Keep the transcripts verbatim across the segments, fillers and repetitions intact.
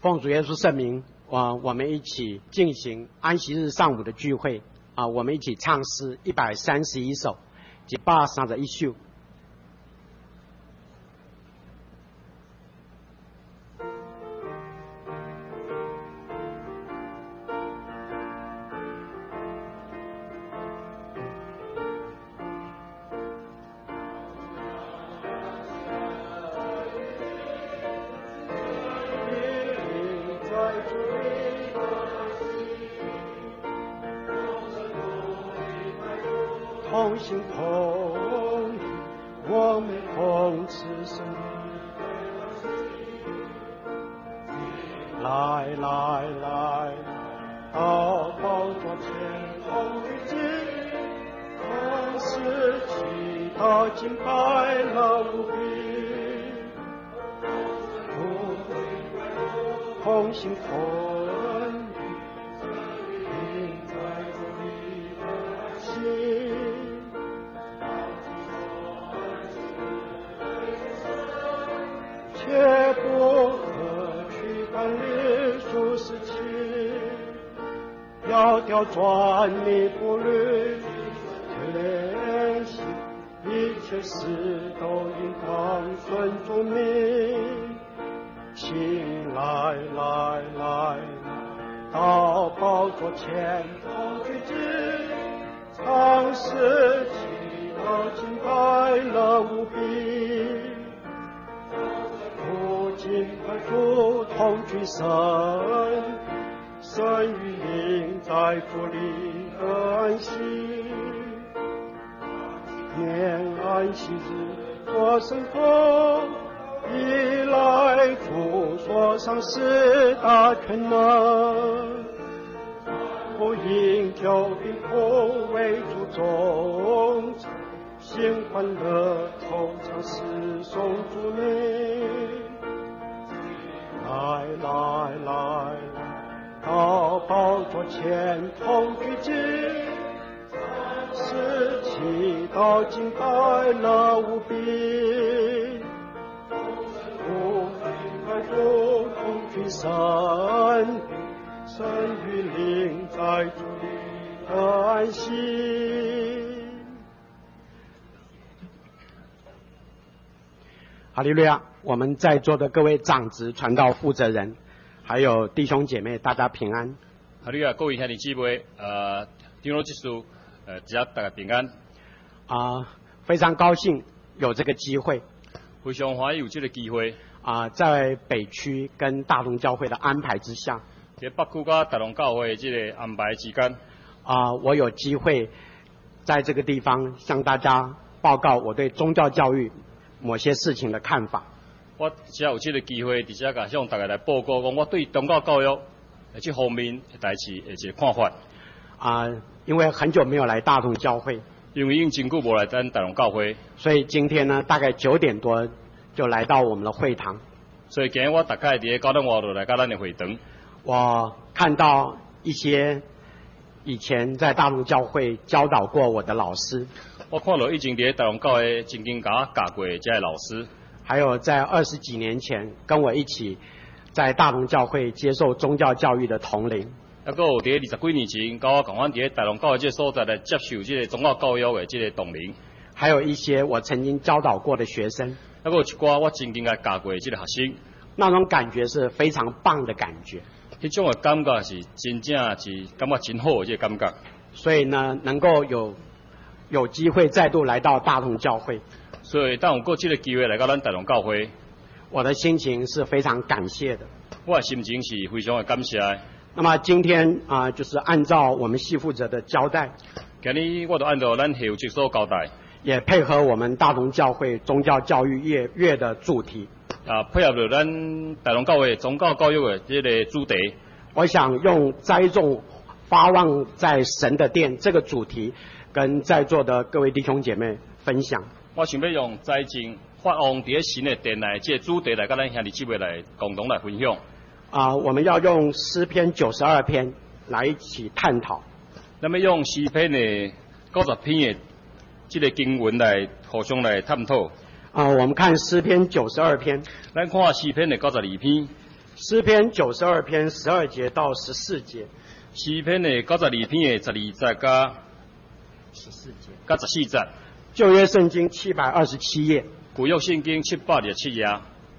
奉主耶稣圣名，啊，我们一起进行安息日上午的聚会啊，我们一起唱诗一百三十一首，一百三十一首。同心同力，我们同吃生命。来来来，到宝座前同聚集，同时祈祷敬拜了无比，同心同力，并在主里的心。切不可去管理数十七，要调转你不律天性，一切事都应当顺主命。请来来来，到宝座前同聚集，唱诗祈祷敬拜了无比。敬拜主同居神，神与灵在主里的安息。念安息日做圣风，以来主所赏识大权能。不应救兵不为主忠诚，心欢乐口唱诗颂主名。来来来，到宝座前同聚集，是祈祷敬拜了无比。不敬拜主同聚神，神与灵在主里的安息。哈利路亚！我们在座的各位长职、传道负责人，还有弟兄姐妹，大家平安。 哈利路亚！各位兄弟姊妹，呃，长老执事，呃，只要大家平安。 啊、呃，非常高兴有这个机会， 非常欢喜有这个机会。 啊、呃，在北区跟大同教会的安排之下， 在北区跟大同教会这个安排之间， 啊、呃，我有机会在这个地方向大家报告我对宗教教育某些事情的看法。 我只要有这个机会，伫遮甲向大家来报告，讲我对宗教教育这方面的代志的一个看法。 啊、呃，因为很久没有来大同教会， 因为已经真久无来咱大同教会， 所以今天呢，大概九点多就来到我们的会堂。 所以今日我大概伫九点外就来到咱的会堂。 我看到一些以前在大同教会教导过我的老师， 我看到以前伫大同教会曾经甲我教过这些老师。 还有在二十几年前跟我一起在大同教会接受宗教教育的同龄， 还有伫二十几年前，甲我共阮伫大同教会这所在来接受这个宗教教育的这个同龄， 还有一些我曾经教导过的学生， 还有一寡我曾经来教过的这个学生， 那种感觉是非常棒的感觉。 迄种的感觉是真正是感觉真好的这个感觉。 所以呢，能够有有机会再度来到大同教会。 所以，当有过这个机会来到咱大同教会， 我的心情是非常感谢的。 我的心情是非常的感谢的。 那么今天啊、呃，就是按照我们系负责的交代， 今日我就按照咱系负责所交代， 也配合我们大同教会宗教教育月月的主题。 啊，配合着咱大同教会宗教教育的这个主题， 我想用栽种发望在神的殿这个主题，跟在座的各位弟兄姐妹分享。 我想要用栽种发望伫神的殿内这个主题来跟咱兄弟姊妹来共同来分享。 啊、呃，我们要用诗篇九十二篇来一起探讨。 那么用诗篇的九十篇的这个经文来互相来探讨。 啊、呃，我们看诗篇九十二篇。 咱看诗篇的九十二篇。 诗篇九十二篇十二节到十四节。 诗篇的九十二篇的十二节加十四节， 加十四节。 旧约圣经七百二十七页。 古约圣经七百二十七页。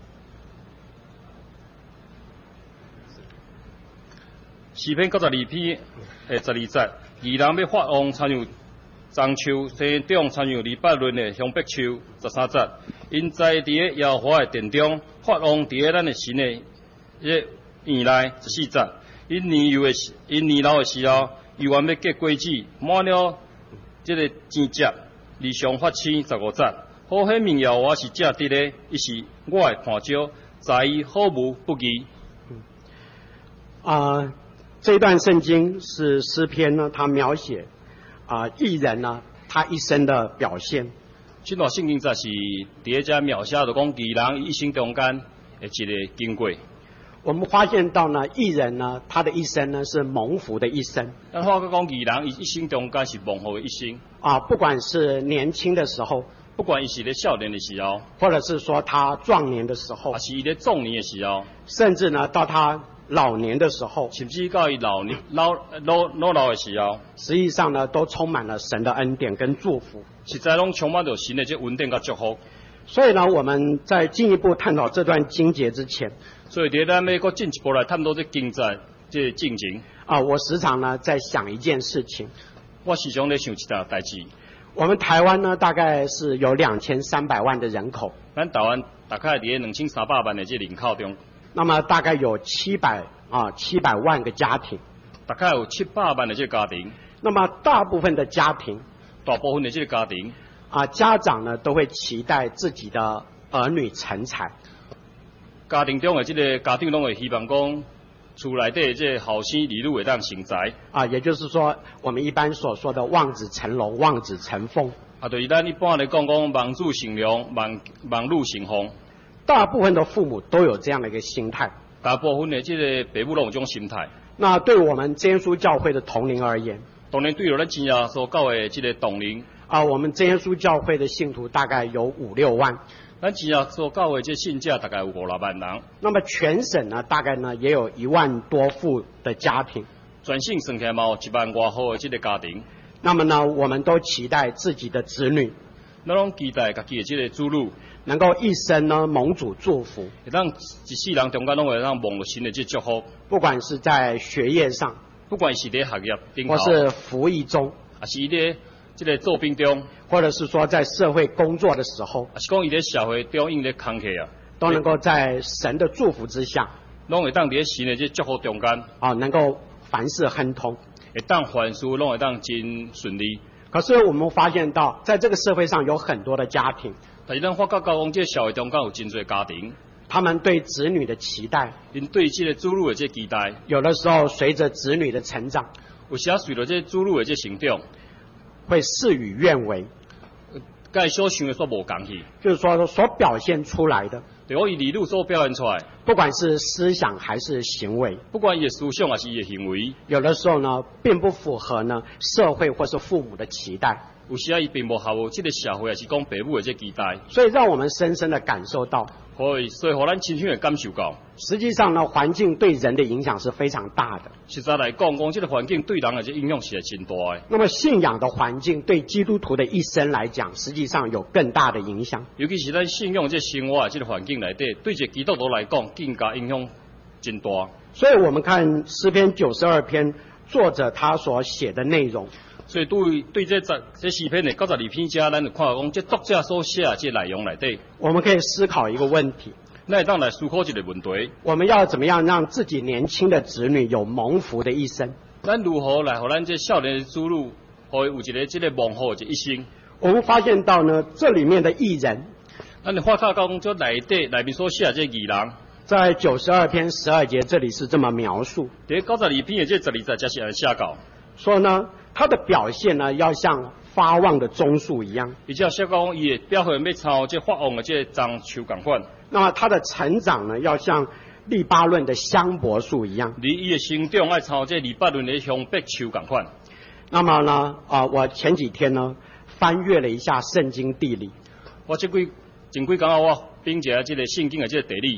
诗篇九十二篇的十二节，义人要发旺，参像樟树生长，参像黎巴嫩的香柏树。十三节，因栽伫咧耶和华的殿中，发旺伫咧咱的神的迄院内。十四节，因年幼的因年老的时候，犹原要结果子，满了这个枝节，离上发青。十五节，好喜名耶和华是正直的，伊是我的看照，在伊好无不义。 啊、呃，这一段圣经是诗篇呢，它描写啊、呃、义人呢他一生的表现。 这段圣经则是第一只描写，就讲义人一生中间的一个经过。 我们发现到呢，义人呢，他的一生呢是蒙福的一生。 咱话讲讲义人一生中间是蒙福的一生。 啊，不管是年轻的时候， 不管伊是咧少年的时候， 或者是说他壮年的时候， 还是伊咧壮年的时候， 甚至呢到他老年的时候， 甚至到伊老年老老老老的时候， 实际上呢都充满了神的恩典跟祝福。 实在拢充满着神的这恩典甲祝福。 所以呢，我们在进一步探讨这段经节之前， 所以伫咱要搁进一步来探讨这经节这进程啊，我时常呢在想一件事情。 我时常咧想一件代志。 我们台湾呢，大概是有两千三百万的人口。 咱台湾大概伫咧两千三百万的这人口中， 那么大概有七百啊七百万个家庭， 大概有七百万的这个家庭。 那么大部分的家庭， 大部分的这个家庭啊，家长呢都会期待自己的儿女成才。 家庭中的这个家长拢会希望讲，厝内底这个后生儿女会当成才。 啊，也就是说，我们一般所说的望子成龙、望子成凤。 啊，就是咱一般来讲讲望子成龙、望望女成凤。 大部分的父母都有这样的一个心态。 大部分的这个父母拢有这种心态。 那对我们真耶稣教会的同龄而言， 当然对了咱真耶稣教的这个同龄啊，我们真耶稣教会的信徒大概有五六万。 咱真耶稣教的这信者大概有五六万人。 那么全省呢，大概呢也有一万多户的家庭。 全省算起来嘛有一万多户的这个家庭。 那么呢，我们都期待自己的子女， 咱拢期待家己的这个子女能够一生呢蒙主祝福， 会当一世人中间拢会当蒙着神的这祝福。 不管是在学业上， 不管是伫学业顶头， 或是服役中， 还是伊咧这个做兵中， 或者是说在社会工作的时候， 还是讲伊咧社会中用咧工课啊， 都能够在神的祝福之下， 拢会当伫神的这祝福中间啊，能够凡事亨通， 会当凡事拢会当真顺利。 可是我们发现到，在这个社会上有很多的家庭， 但是咱发觉到讲，这社会中间有真侪家庭， 他们对子女的期待， 因对这个子女的这期待， 有的时候随着子女的成长， 有时啊随着这子女的这成长， 会事与愿违， 甲伊所想的所无共去， 就是说所表现出来的， 就我伊儿女所表现出来， 不管是思想还是行为， 不管伊的思想还是伊的行为， 有的时候呢，并不符合呢社会或是父母的期待。 有时啊，伊并无合乎这个社会还是讲父母的这期待， 所以让我们深深的感受到， 所以所以互咱亲身的感受到， 实际上呢，环境对人的影响是非常大的。 实在来讲，讲这个环境对人的这影响是真大的。 那么信仰的环境对基督徒的一生来讲，实际上有更大的影响。 尤其是咱信仰这生活的这个环境内底，对一个基督徒来讲，更加影响真大。 所以我们看诗篇九十二篇，作者他所写的内容。 所以对对这这这诗篇的九十二篇遮，咱就看到讲，这作者所写的这内容内底， 我们可以思考一个问题： 咱会当来思考一个问题， 我们要怎么样让自己年轻的子女有蒙福的一生？ 咱如何来互咱这少年的子女，互有一个这个蒙福的一生？ 我们发现到呢，这里面的义人， 咱就发觉到讲，这内底内面所写的这义人， 在九十二篇十二节这里是这么描述： 伫九十二篇的这十二节才是安写到， 说呢，他的表现呢，要像发旺的棕树一样， 而且写讲伊的表现要抄这发旺的这樟树共款。 那么他的成长呢，要像利巴嫩的香柏树一样。 离伊的成长爱抄这黎巴嫩的香柏树共款。 那么呢，啊、呃，我前几天呢翻阅了一下圣经地理， 我这几前几天我并一下这个圣经的这个地理，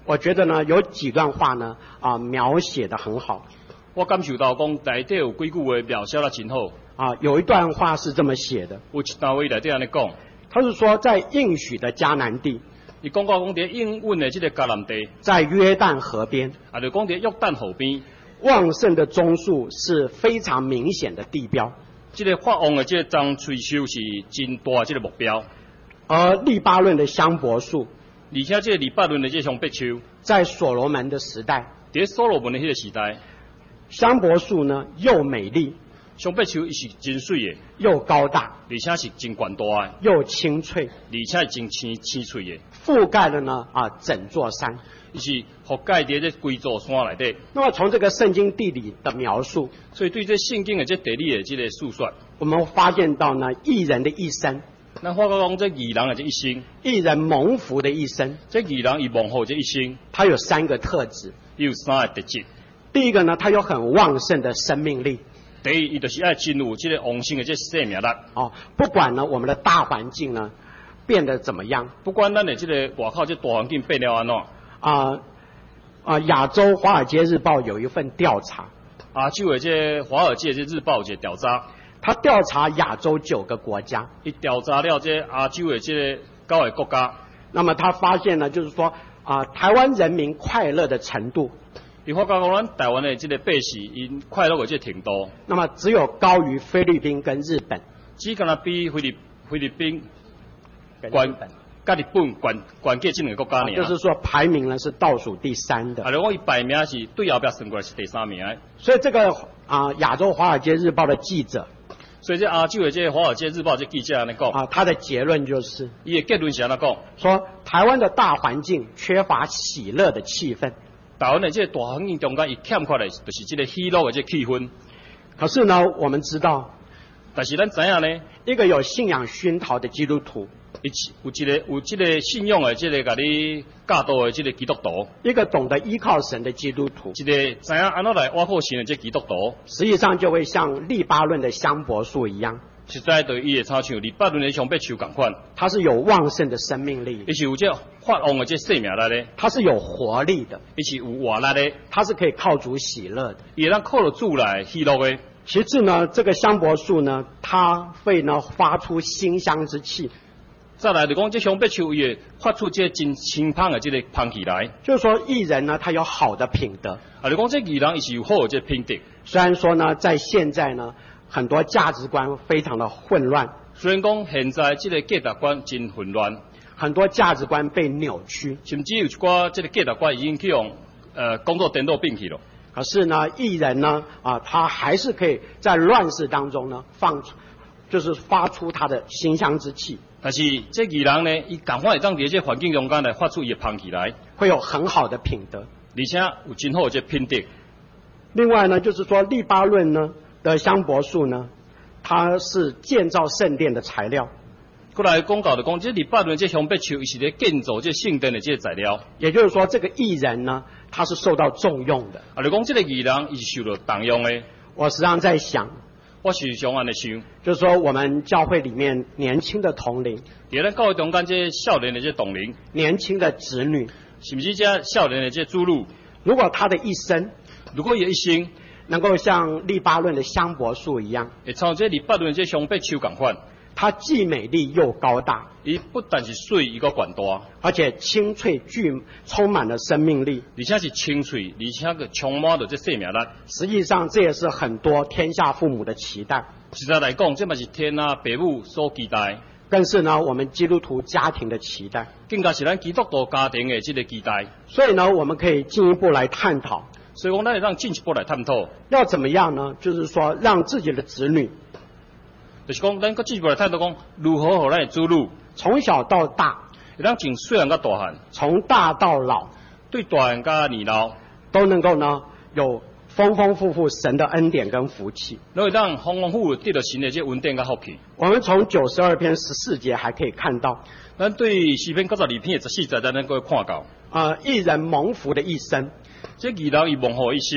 我觉得呢，有几段话呢，啊，描写的很好。 我感受到讲内底有几句话描写得真好。 啊，有一段话是这么写的， 有一段话内底安尼讲， 他是说在应许的迦南地， 伊讲到讲伫应允的这个迦南地， 在约旦河边， 啊，就讲伫约旦河边， 旺盛的棕树是非常明显的地标。 这个发旺的这个樟翠树是真大的这个目标， 而利巴嫩的香柏树， 而且这个黎巴嫩的这香柏树， 在所罗门的时代， 伫所罗门的迄个时代， 香柏树呢又美丽， 香柏树是真水的， 又高大， 而且是真悬大的， 又清脆， 而且是真青青翠的， 覆盖了呢啊整座山。 伊是覆盖伫这规座山内底。 那么从这个圣经地理的描述， 所以对这圣经的这地理的这个述说， 我们发现到呢义人的一生， 咱发觉讲这义人的这一生， 义人蒙福的一生， 这义人伊蒙福这一生， 他有三个特质。 伊有三个特质。 第一个呢，他有很旺盛的生命力。 第一，伊就是爱进入这个旺盛的这生命力。 哦，不管呢我们的大环境呢变得怎么样， 不管咱的这个外口这大环境变了安怎， 啊啊，亚洲华尔街日报有一份调查， 亚洲的这华尔街这日报有一个调查， 他调查亚洲九个国家， 伊调查了这亚洲的这个九个国家， 那么他发现呢，就是说啊，台湾人民快乐的程度， 伊发觉讲咱台湾的这个百姓因快乐的这个程度， 那么只有高于菲律宾跟日本， 只敢若比菲律菲律宾跟日本。 甲日本关关键这两个国家呢， 就是说排名呢是倒数第三的。 啊，如果伊排名是对后壁算过来是第三名的。 所以这个啊亚洲华尔街日报的记者， 所以这亚洲的这华尔街日报这记者安尼讲， 啊，他的结论就是， 伊的结论是安尼讲， 说台湾的大环境缺乏喜乐的气氛。 台湾的这大环境中间，伊欠缺的就是这个喜乐的这气氛。 可是呢，我们知道， 但是咱知影呢， 一个有信仰熏陶的基督徒， 伊有一个有这个信仰的这个甲你教导的这个基督徒， 一个懂得依靠神的基督徒， 一个知影安怎来挖靠神的这基督徒， 实际上就会像利巴嫩的香柏树一样， 实在对伊会差像黎巴嫩的香柏树同款， 它是有旺盛的生命力， 伊是有这发旺的这生命力的， 它是有活力的， 伊是有活力的， 它是可以靠主喜乐的， 伊会当靠着主来喜乐的。 其次呢，这个香柏树呢，它会呢发出馨香之气。 再来就讲，这香柏树伊会发出这真清香的这个香气来。 就是说，艺人呢，他有好的品德。 啊，就讲这艺人伊是有好的这品德。 虽然说呢，在现在呢，很多价值观非常的混乱。 虽然讲现在这个价值观真混乱， 很多价值观被扭曲， 甚至有一寡这个价值观已经去用呃工作颠倒并去了。 可是呢，艺人呢，啊，他还是可以在乱世当中呢，放出，就是发出他的馨香之气。 但是这艺人呢，伊赶快会当伫这环境中间来发出伊的香气来， 会有很好的品德， 而且有真好的这品德。 另外呢，就是说利巴嫩呢的香柏树呢，它是建造圣殿的材料。 过来讲到的讲，这黎巴嫩这香柏树伊是咧建造这圣殿的这个材料。 也就是说，这个艺人呢，他是受到重用的。 啊，就讲这个艺人伊是受到重用的。 我时常在想， 我时常安尼想， 就是说我们教会里面年轻的同龄， 伫咱教会中间这少年的这同龄， 年轻的子女， 甚至这少年的这子女， 如果他的一生， 如果伊一生能够像利巴嫩的香柏树一样， 会像这黎巴嫩这香柏树同款。 它既美丽又高大， 伊不但是水，伊个悬大， 而且清脆具充满了生命力， 而且是清脆，而且个充满着这生命力。 实际上，这也是很多天下父母的期待。 实在来讲，这嘛是天啊父母所期待， 更是呢我们基督徒家庭的期待， 更加是咱基督徒家庭的这个期待。 所以呢，我们可以进一步来探讨。 所以讲，咱会让进一步来探讨， 要怎么样呢？就是说，让自己的子女。 就是讲，咱个进一步来探讨讲，如何互咱的子女从小到大， 会当从细汉到大汉， 从大到老， 对大汉到年老， 都能够呢有丰丰富富神的恩典跟福气， 能会当丰丰富富得到神的这恩典跟福气。 我们从九十二篇十四节还可以看到， 咱对诗篇九十二篇的十四节，咱能够看到， 啊、呃，一人蒙福的一生， 这义人伊蒙福一生。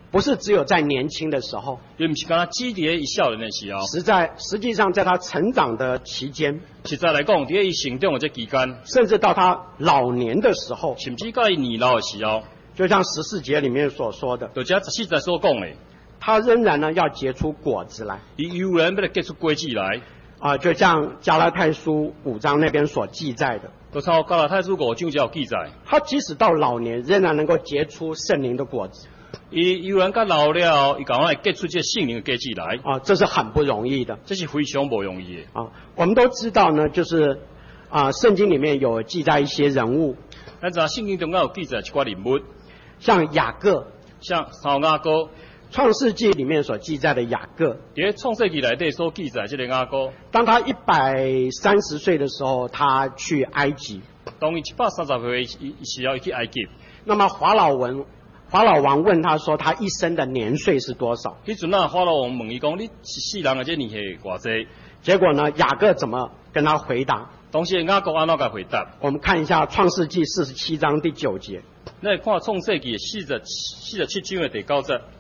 不是只有在年轻的时候， 伊毋是敢若只伫伊少年的时候， 实在实际上在他成长的期间， 实在来讲，伫伊成长的这期间， 甚至到他老年的时候， 甚至到伊年老的时候， 就像十四节里面所说的， 就这十四节所讲的， 他仍然呢要结出果子来， 伊有人要来结出果子来。 啊，就像加拉太书五章那边所记载的， 就抄加拉太书五章就有记载， 他即使到老年，仍然能够结出圣灵的果子。 伊有人甲老了，伊赶快结出这圣灵的果子来。 啊，这是很不容易的。 这是非常不容易的。 啊，我们都知道呢，就是啊，圣经里面有记载一些人物， 咱知圣经中间有记载一寡人物， 像雅各， 像扫雅各。 创世纪里面所记载的雅各， 伫创世纪内底所记载这个雅各， 当他一百三十岁的时候，他去埃及。 当伊一百三十岁时候，伊去埃及。 那么法老文法老王问他说，他一生的年岁是多少？ 迄阵啊，法老王问伊讲，你世人的这年岁偌济？ 结果呢，雅各怎么跟他回答？ 当时雅各安怎甲回答？ 我们看一下创世纪四十七章第九节。 那看创世纪四十四十七章的第九节。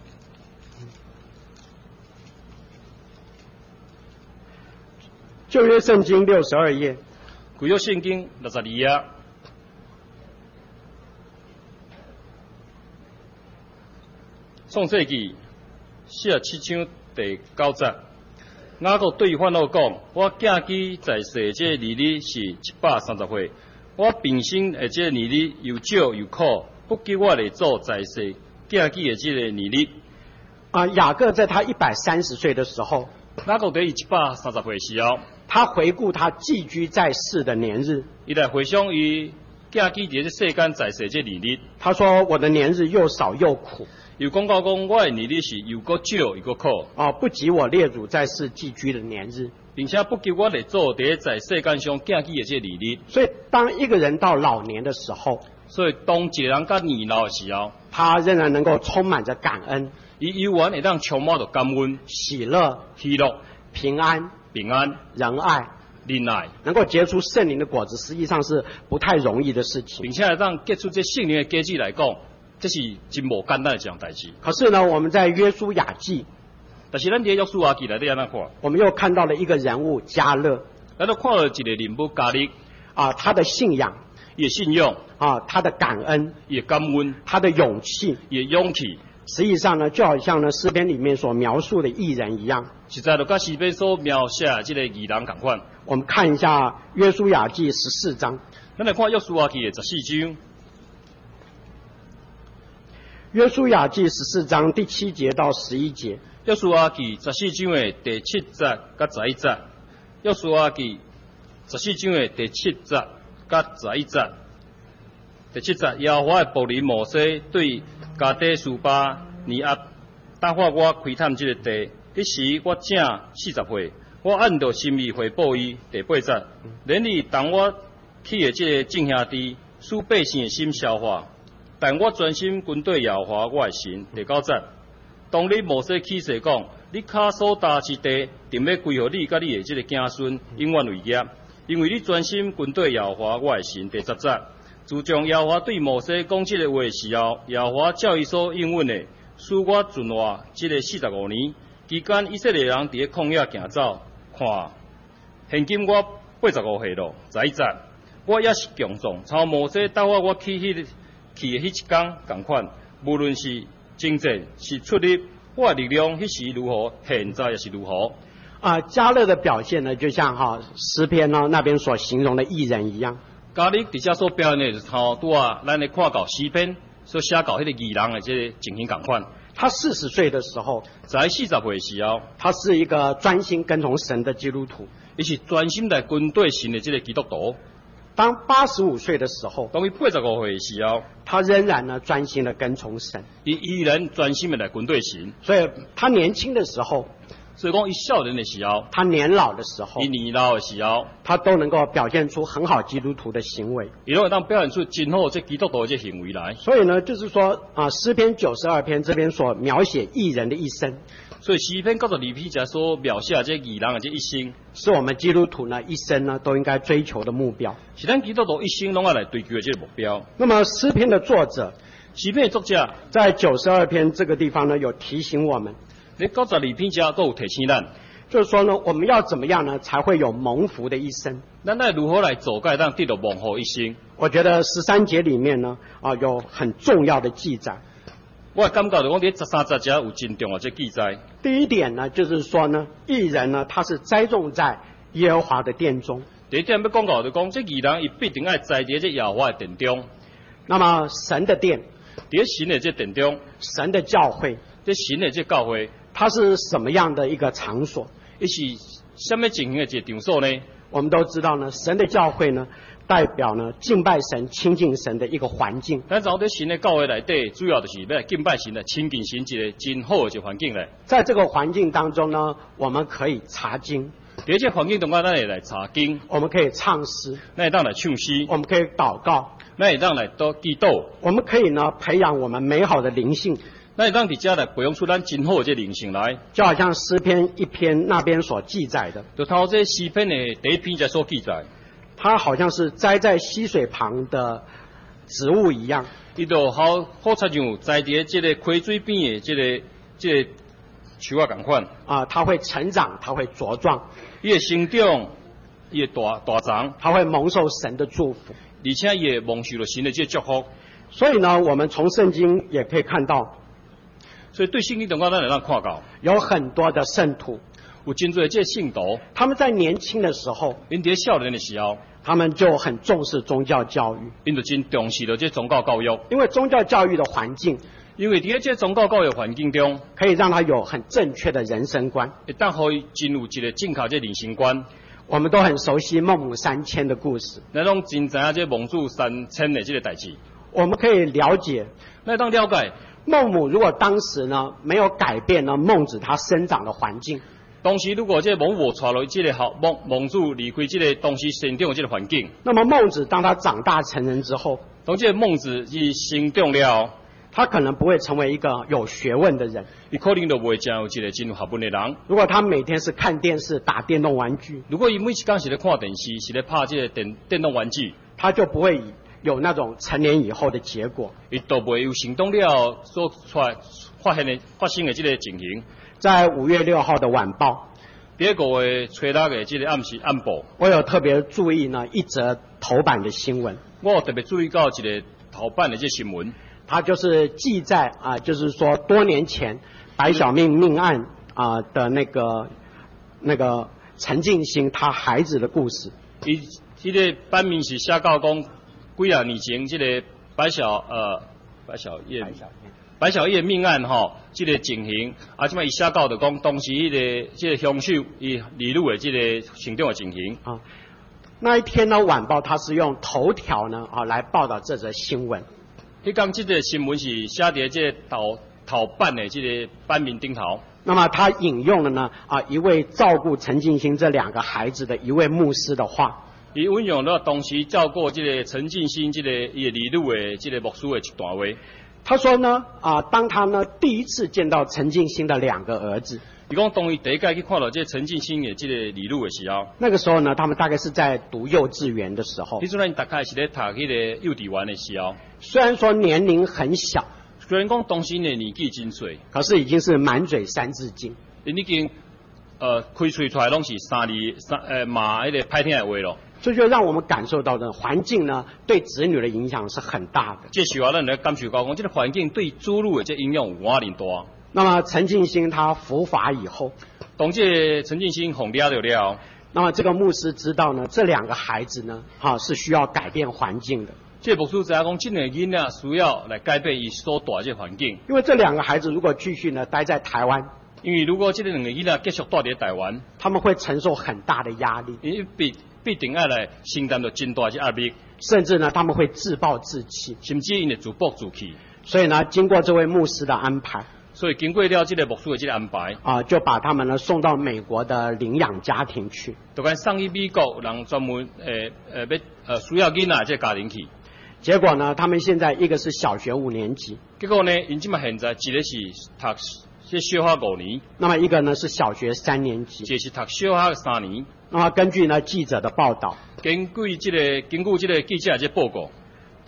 旧约圣经六十二页， 旧约圣经六十二页，创世纪四十七章第九节，雅各对法老讲：我囝囡在世这年日是一百三十岁，我平生的这年日又少又苦，不及我来做在世囝囡的这个年日。 啊，雅各在他一百三十岁的时候， 雅各在伊一百三十岁时候。 他回顾他寄居在世的年日， 伊来回想伊囝囡伫这世间在世这年日。 他说：“我的年日又少又苦。” 又讲到讲，我的年日是又个少又个苦。 啊，不及我列祖在世寄居的年日， 并且不及我来做伫在世间上囝囡的这年日。 所以，当一个人到老年的时候， 所以当一个人甲年老的时候， 他仍然能够充满着感恩， 伊永远会当充满着感恩、 喜乐、 喜乐、 平安。 平安、 仁爱、 仁爱， 能够结出圣灵的果子，实际上是不太容易的事情。 并且让结出这圣灵的果子来讲，这是真无简单的一件代志。 可是呢，我们在约书亚记， 但是咱伫约书亚记内底安怎看？ 我们又看到了一个人物迦勒， 咱都看到一个人物迦勒啊，他的信仰， 伊的信仰啊，他的感恩， 伊的感恩， 他的勇气， 伊的勇气。 实际上呢，就好像呢诗篇里面所描述的义人一样， 实在就甲诗篇所描写这个义人同款。 我们看一下约书亚记十四章。 咱来看约书亚记的十四章。 约书亚记十四章第七节到十一节。 约书亚记十四章的第七节甲十一节。约书亚记十四章的第七节甲十一节。第七节，耶和华的僕人摩西对加底斯巴尼亚答发我开探这个地，迄时我正四十岁，我按照心意回报伊。第八节，连你当我去的这个众兄弟，使百姓的心消化，但我专心军队耶和华我的神。第九节，当你摩西起誓讲，你脚所踏之地，定要归互你甲你的这个子孙永远为业，因为你专心军队耶和华我的神。第十节。自从耶和华对摩西讲这个话的时候，耶和华照伊所应允的，使我存活这个四十五年期间，以色列人伫咧旷野行走。看，现今我八十五岁了，十一节，我也是强壮，像摩西答我我去迄、那個、去的迄一天同款。无论是征战是出力，我的力量迄时如何，现在也是如何。 啊，迦勒的表现呢，就像哈诗篇呢那边所形容的义人一样。 迦勒伫遮所表现的，头拄啊，咱咧看到诗篇所写到迄个义人的这个情形同款。 他四十岁的时候， 在四十岁的时候， 他是一个专心跟从神的基督徒， 伊是专心来跟对神的这个基督徒。 当八十五岁的时候， 当伊八十五岁的时候， 他仍然呢专心的跟从神， 伊依然专心的来跟对神。 所以他年轻的时候。 所以讲，伊少年的时候， 他年老的时候， 伊年老的时候， 他都能够表现出很好基督徒的行为， 伊都会当表现出真好这基督徒的这行为来。 所以呢，就是说啊，诗篇九十二篇这边所描写义人的一生， 所以诗篇九十二篇才所描写这义人的这一生， 是我们基督徒呢一生呢都应该追求的目标， 是咱基督徒一生拢要来追求的这个目标。 那么诗篇的作者， 诗篇的作者在九十二篇这个地方呢，有提醒我们， 你九十二篇遮都有提醒咱， 就是说呢，我们要怎么样呢，才会有蒙福的一生？ 咱来如何来做，该当得到蒙福一生？ 我觉得十三节里面呢，啊，有很重要的记载。 我感觉到讲，伫十三节遮有真重要这记载。 第一点呢，就是说呢，义人呢，他是栽种在耶和华的殿中。 第一点要讲到就讲，这义人伊必定爱栽伫这耶和华的殿中。 那么神的殿， 伫神的这殿中， 神的教会， 这神的这教会， 它是什么样的一个场所？ 伊是什么情形的一个场所呢？ 我们都知道呢，神的教会呢，代表呢敬拜神、亲近神的一个环境。 咱走伫神的教会内底，主要就是要来敬拜神、来亲近神一个真好的一个环境咧。 在这个环境当中呢，我们可以查经。 伫这环境中间，咱会来查经， 我们可以唱诗， 咱会当来唱诗， 我们可以祷告， 咱会当来多祈祷， 我们可以呢培养我们美好的灵性。 咱会当伫遮来培养出咱真好的这灵性来。 就好像诗篇一篇那边所记载的， 就头这诗篇的第一篇才所记载， 它好像是栽在溪水旁的植物一样。 伊就好好亲像栽伫这个溪水边的这个这个树啊共款。 啊，它会成长，它会茁壮， 伊会生长，伊会大大长， 它会蒙受神的祝福， 而且伊会蒙受了神的这祝福。 所以呢，我们从圣经也可以看到， 所以对圣经中间咱会当看到， 有很多的圣徒， 有真侪这信徒， 他们在年轻的时候， 因伫少年的时候， 他们就很重视宗教教育， 因就真重视了这宗教教育， 因为宗教教育的环境， 因为伫这宗教教育环境中， 可以让他有很正确的人生观， 会当互伊进入一个正确这人生观。 我们都很熟悉孟母三迁的故事， 咱拢真知影这孟子三迁的这个代志， 我们可以了解， 咱当了解。 孟母如果当时呢没有改变呢孟子他生长的环境， 当时如果这孟母带落这个好孟孟子离开这个当时生长的这个环境， 那么孟子当他长大成人之后， 当这个孟子伊生长了， 他可能不会成为一个有学问的人， 伊可能就袂成有一个真有学问的人。 如果他每天是看电视、打电动玩具， 如果伊每一天是咧看电视，是咧拍这个电电动玩具， 他就不会有那种成年以后的结果， 伊都袂有行动了所出来发现的发生的这个情形。 在五月六号的晚报， 第二个月初六的这个暗时暗报， 我有特别注意呢一则头版的新闻， 我有特别注意到一个头版的这新闻， 它就是记载啊，就是说多年前白小命命案啊的那个那个陈进兴他孩子的故事。 伊这个版面是写到讲几啊年前这个白小呃白小叶白小叶命案吼，这个情形啊，即摆伊写到就讲当时迄、那个这个凶手伊离路的这个行动的情形啊。那一天呢，晚报它是用头条呢啊来报道这则新闻。 迄讲这个新闻是写伫这个头头版的这个版面顶头。 那么他引用了呢啊一位照顾陈进兴这两个孩子的一位牧师的话。 伊运用了当时照顾这个陈进兴这个伊的离路的这个牧师的一段话。 他说呢啊，当他呢第一次见到陈进兴的两个儿子， 伊讲当伊第一届去看到这陈进兴的这个离路的时候， 那个时候呢，他们大概是在读幼稚园的时候。 迄阵咱大概是咧读迄个幼稚园的时候， 虽然说年龄很小， 虽然讲当时的年纪真小， 可是已经是满嘴三字经， 因已经呃开喙出来拢是三字三呃骂迄个歹听的话咯。 这就让我们感受到呢，环境呢对子女的影响是很大的。 这时候咱来感受到讲，这个环境对子女的这影响有偌尼大。 那么陈进兴他伏法以后， 当这陈进兴红了了了， 那么这个牧师知道呢，这两个孩子呢，哈、啊、是需要改变环境的。 这牧师知影讲，这两个囡仔需要来改变伊所住这环境。 因为这两个孩子如果继续呢待在台湾， 因为如果这两个囡仔继续住伫台湾， 他们会承受很大的压力， 因为必必定要来承担着真大的压力， 甚至呢他们会自暴自弃， 甚至因会自暴自弃。 所以呢，经过这位牧师的安排， 所以经过了这个牧师的这个安排， 啊，就把他们呢送到美国的领养家庭去， 就该送去美国人专门诶诶要呃需要囡仔这个家庭去。 结果呢，他们现在一个是小学五年级， 结果呢，因即嘛现在一个是读这小学五年， 那么一个呢是小学三年级， 一个是读小学三年。 那么根据呢记者的报道， 根据这个根据这个记者这个报告，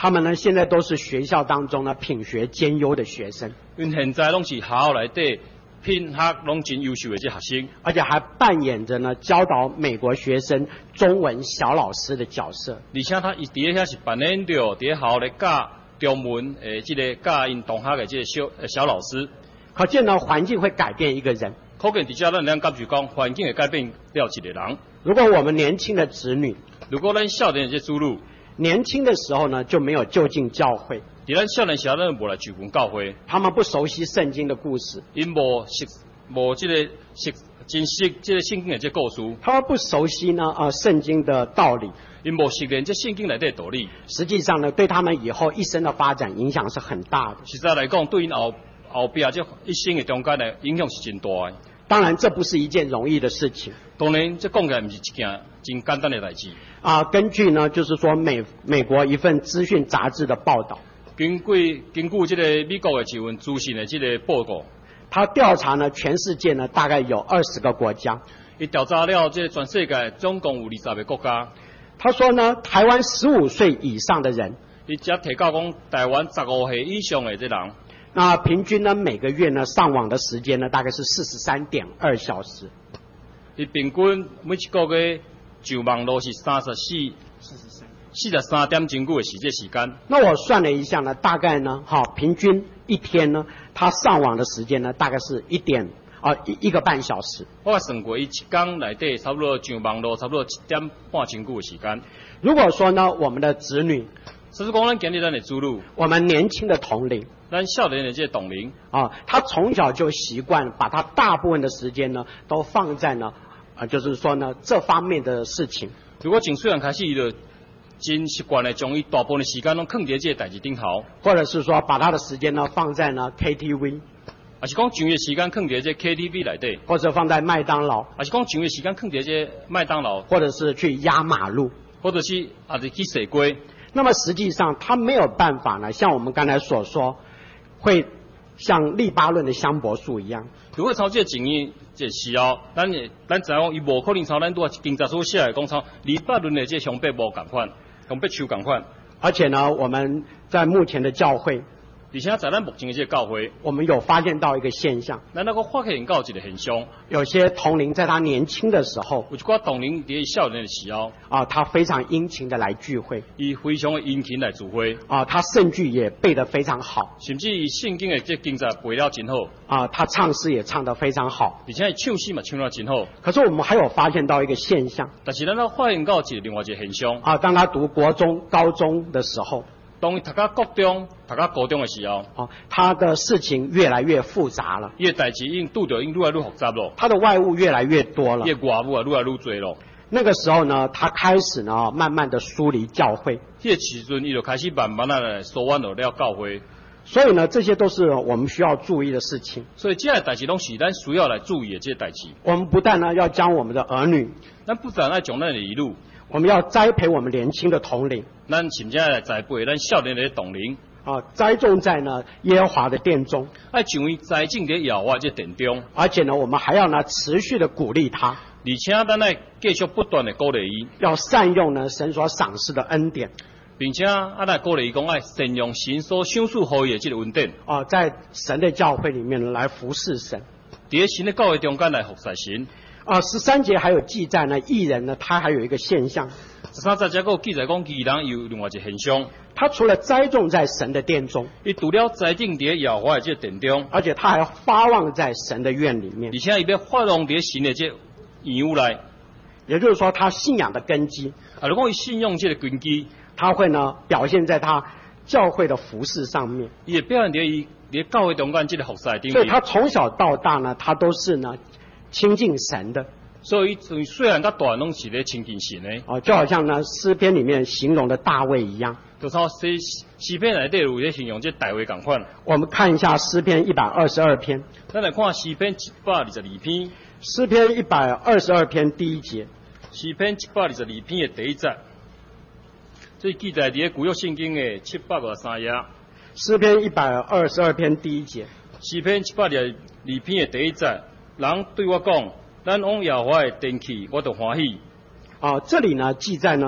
他们呢现在都是学校当中呢品学兼优的学生， 因现在拢是学校内底品学拢真优秀的这学生， 而且还扮演着呢教导美国学生中文小老师的角色。 而且他伊伫遐是扮演着伫学校咧教中文诶，这个教因同学的这个小小老师。 可见呢，环境会改变一个人。 可见伫遮咱两感受讲，环境会改变了一个人。 如果我们年轻的子女， 如果咱少年的这子女， 年轻的时候呢就没有就近教会， 伫咱少年时候咱无来就近教会， 他们不熟悉圣经的故事， 因无识无这个识真识这个圣经的这故事， 他们不熟悉呢呃圣经的道理， 因无识练这圣经内底的道理。 实际上呢，对他们以后一生的发展影响是很大的。 实在来讲，对因后后壁这一生的中间的影响是真大的。 当然，这不是一件容易的事情。 当然，这讲起来不是一件真简单的代志。 啊，根据呢，就是说美美国一份资讯杂志的报道， 根据根据这个美国的一份资讯的这个报告， 他调查呢，全世界呢大概有二十个国家。 伊调查了这个全世界总共有二十个国家。 他说呢，台湾十五岁以上的人， 伊只提到讲台湾十五岁以上的这人。 那平均呢，每个月呢上网的时间呢，大概是四十三点二小时。 伊平均每一个月上网络是三十四、四十三、四十三点钟久的时这时间。 那我算了一下呢，大概呢，好，平均一天呢，他上网的时间呢，大概是一点啊一一个半小时。 我算过，伊一天内底差不多上网络差不多一点半钟久的时间。 如果说呢，我们的子女， 所以讲咱今日咱的子女， 我们年轻的同龄。 咱少年的这个同龄啊，他从小就习惯把他大部分的时间呢，都放在呢，啊，就是说呢这方面的事情。 如果从细汉开始，伊就真习惯的将伊大部分的时间拢放在这个代志顶头， 或者是说把他的时间呢放在呢 K T V， 还是讲上的时间放在这 K T V 内底， 或者放在麦当劳， 还是讲上的时间放在这麦当劳， 或者是去压马路， 或者是还是去洗街。 那么实际上他没有办法呢，像我们刚才所说。会像黎巴嫩的香柏树一样。 如果朝这个情形这时候，咱也咱知影伊无可能朝咱拄啊经济所写的讲朝黎巴嫩的这香柏木共款，香柏树共款。 而且呢，我们在目前的教会， 而且在咱目前的这个教会， 我们有发现到一个现象， 咱那个发现到一个现象， 有些同龄在他年轻的时候， 有一寡同龄伫少年的时候， 啊，他非常殷勤的来聚会， 伊非常的殷勤来聚会， 啊，他圣句也背得非常好， 甚至伊圣经的这经节背了真好， 啊，他唱诗也唱得非常好， 而且伊唱诗嘛唱得真好。 可是我们还有发现到一个现象， 但是咱要发现到一个另外一个现象， 啊，当他读国中、高中的时候。 当伊读到国中、读到高中的时候， 哦，他的事情越来越复杂了， 伊的代志已经拄着，已经愈来愈复杂了， 他的外物越来越多了， 伊的外物啊愈来愈多了。 那个时候呢，他开始呢，慢慢的疏离教会。 迄个时阵，伊就开始慢慢的来疏远了了教会。 所以呢，这些都是我们需要注意的事情。 所以这些代志拢是咱需要来注意的这些代志。 我们不但呢要将我们的儿女， 咱不但要将咱的儿女。 我们要栽培我们年轻的同龄， 咱甚至来栽培咱少年的同龄， 啊，栽种在呢耶和华的殿中， 爱像伊栽种在耶和华这殿中， 而且呢，我们还要呢持续的鼓励他， 而且咱爱继续不断的鼓励伊， 要善用呢神所赏赐的恩典， 并且啊来鼓励伊讲爱善用神所赏赐予伊的这个恩典， 啊，在神的教会里面来服侍神， 伫神的教会中间来服侍神。 啊，十三节还有记载呢，艺人呢，他还有一个现象。 十三节这个记载讲，艺人有另外一个现象， 他除了栽种在神的殿中， 伊除了栽种伫耶和华的这殿中， 而且他还发望在神的院里面， 而且伊要发望伫神的这院屋内， 也就是说，他信仰的根基。 啊，如果伊信用这个根基， 他会呢表现在他教会的服饰上面， 伊会表现伫伊伫教会中间这个服侍顶。 所以他从小到大呢，他都是呢。亲近神的， 所以从虽然他大拢是咧亲近神的， 哦，就好像呢诗篇里面形容的大卫一样， 就像诗诗篇内底有咧形容这大卫共款。 我们看一下诗篇一百二十二篇， 咱来看诗篇一百二十二篇， 诗篇一百二十二篇第一节， 诗篇一百二十二篇的第一节，这记载伫旧约圣经的七百五十三页。 诗篇一百二十二篇第一节， 诗篇一百二十二篇的第一节。人对我讲，咱往耶和华的殿去，我就欢喜。 啊，这里呢记载呢，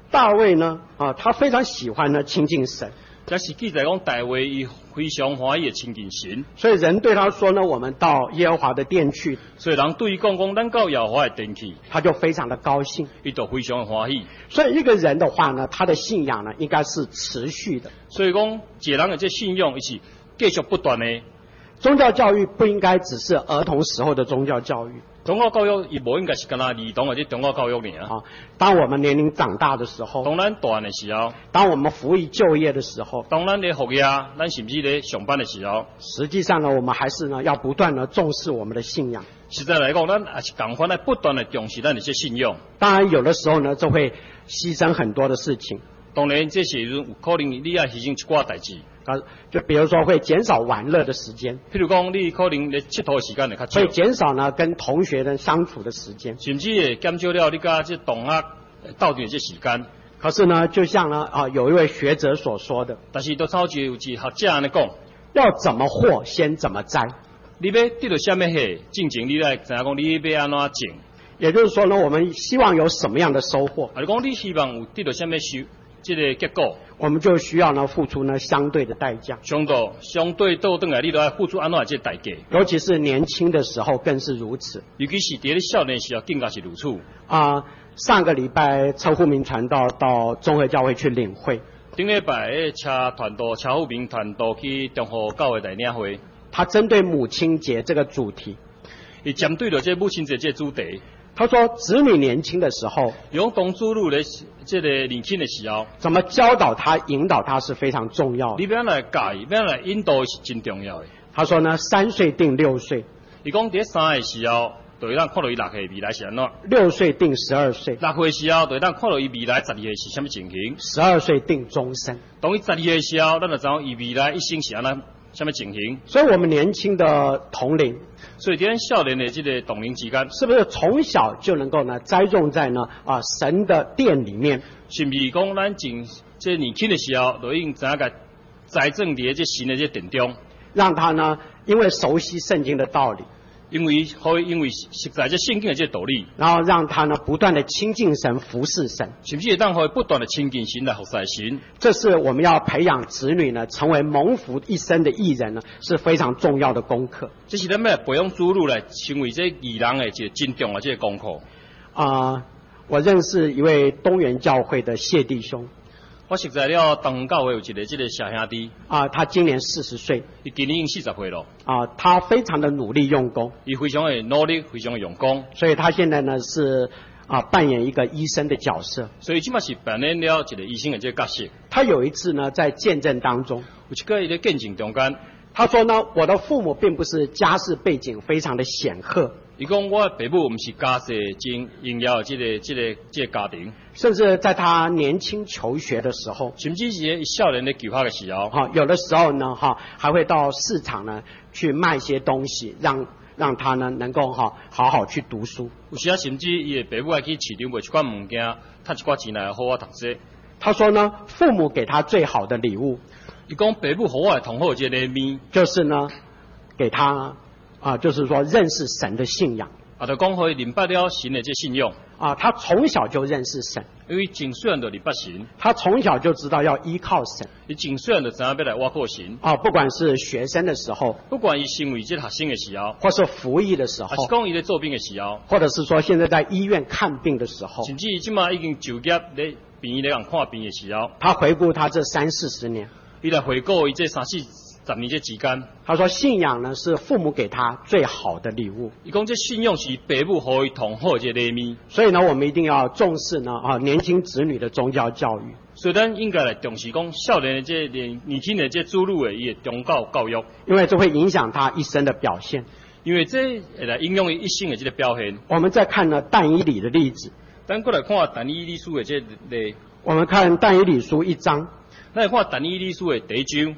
大卫呢，啊，他非常喜欢呢亲近神， 这是记载讲大卫伊非常欢喜的亲近神， 所以人对他说呢，我们到耶和华的殿去， 所以人对伊讲讲，咱到耶和华的殿去， 他就非常的高兴， 伊就非常的欢喜。 所以一个人的话呢，他的信仰呢，应该是持续的。 所以讲，一个人的这信仰，伊是继续不断的。 宗教教育不应该只是儿童时候的宗教教育。 宗教教育伊无应该是干那儿童或者宗教教育尔啊。当我们年龄长大的时候， 当咱大的时候， 当我们服役就业的时候， 当咱咧服业，咱甚至咧上班的时候， 实际上呢，我们还是呢要不断的重视我们的信仰。 实在来讲，咱也是同款来不断的重视咱的这信仰。 当然，有的时候呢，就会牺牲很多的事情。 当然，这时有可能你要牺牲一寡代志。 啊，就比如说会减少玩乐的时间， 譬如讲，你可能咧佚佗的时间会较少， 会减少呢跟同学的相处的时间， 甚至会减少了你甲这同学斗阵的这时间。 可是呢，就像呢啊有一位学者所说的， 但是都超级有一学者安尼讲， 要怎么获先怎么栽。 你要得到什么货，进前你来知影讲你要安怎种。 也就是说呢，我们希望有什么样的收获？ 啊，你讲你希望有得到什么收？这个结果， 我们就需要呢付出呢相对的代价。 相对相对倒转来，你都要付出安怎这代价？ 尤其是年轻的时候更是如此。 尤其是在你少年时候更加是如此。 啊、呃，上个礼拜车户民传道到中和教会去领会。 顶礼拜诶，车团道车户民团道去中和教会来领会。 他针对母亲节这个主题， 伊针对了这母亲节这主题。 他说，子女年轻的时候， 用当子女咧，这个年轻的时候， 怎么教导他、引导他是非常重要的。 你要来教，要来引导是真重要的。 他说呢，三岁定六岁。 伊讲伫三个时候，就会当看到伊六岁未来是安怎； 六岁定十二岁。 六岁时候，就会当看到伊未来十二岁是什么情形； 十二岁定终身。 当伊十二岁时候，咱就知道伊未来一生是安怎什么情形。 所以，我们年轻的同龄， 所以伫咱少年的这个同龄之间， 是不是从小就能够呢栽种在呢啊神的殿里面？ 是不是讲咱从这年轻的时候，就已经知影个栽种伫这神的这殿中， 让他呢因为熟悉圣经的道理， 因为可以因为实在这圣经的这道理， 然后让他呢不断的亲近神、服侍神， 是不是会当可以不断的亲近神来服侍神？ 这是我们要培养子女呢成为蒙福一生的义人呢是非常重要的功课。 这是咱要培养子女来成为这义人的这真重要这个功课。 啊、呃，我认识一位东元教会的谢弟兄。 我实在了，东教会有一个这个小兄弟啊、呃，他今年四十岁， 伊今年已经四十岁了。 啊、呃，他非常的努力用功， 伊非常的努力，非常的用功， 所以他现在呢是啊、呃、扮演一个医生的角色。 所以即马是扮演了一个医生的这个角色。 他有一次呢在见证当中， 有一个伊咧见证中间， 他说呢，我的父母并不是家世背景非常的显赫。 伊讲我爸母毋是家世真荣耀的这个、这个、这个家庭， 甚至在他年轻求学的时候， 甚至是少年的求学的时候， 哈、啊，有的时候呢，哈、啊，还会到市场呢去卖一些东西，让让他呢能够哈、啊、好好去读书。 有时啊，甚至伊的爸母爱去市场卖一寡物件，赚一寡钱来好好读书。 他说呢，父母给他最好的礼物， 伊讲爸母互我的同好这个礼物， 就是呢给他。啊，就是说认识神的信仰啊，就讲可以明白了神的这信仰啊，他从小就认识神， 因为真虽然就明白神， 他从小就知道要依靠神， 伊真虽然就知影要来倚靠神啊，不管是学生的时候， 不管伊身为这学生的时候， 或是服役的时候， 还是讲伊咧做兵的时候， 或者是说现在在医院看病的时候， 甚至伊即马已经就业咧病院咧人看病的时候， 他回顾他这三四十年， 伊来回顾伊这三四十年这之间， 他说信仰呢是父母给他最好的礼物。 伊讲这信仰是爸母互伊同好这礼物， 所以呢，我们一定要重视呢啊年轻子女的宗教教育。 所以咱应该来重视讲少年的这年年轻的这子女的伊的宗教教育， 因为这会影响他一生的表现。 因为这会来影响伊一生的这个表现。 我们再看呢但以理的例子， 咱过来看但以理书的这例， 我们看但以理书一章， 咱来看但以理书的第一章。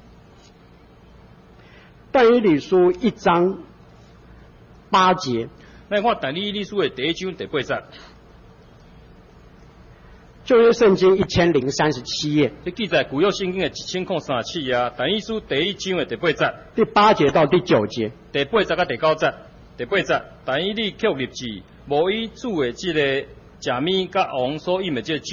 但以理书一章八节， 咱看但以理书的第一章第八节。 旧约圣经一千零三十七页， 这记载古约圣经的一千零三十七页啊。但以理书第一章的第八节， 第八节到第九节， 第八节到第九节，第八节，但以理却立志，无以主的这个食面甲王所饮的这酒，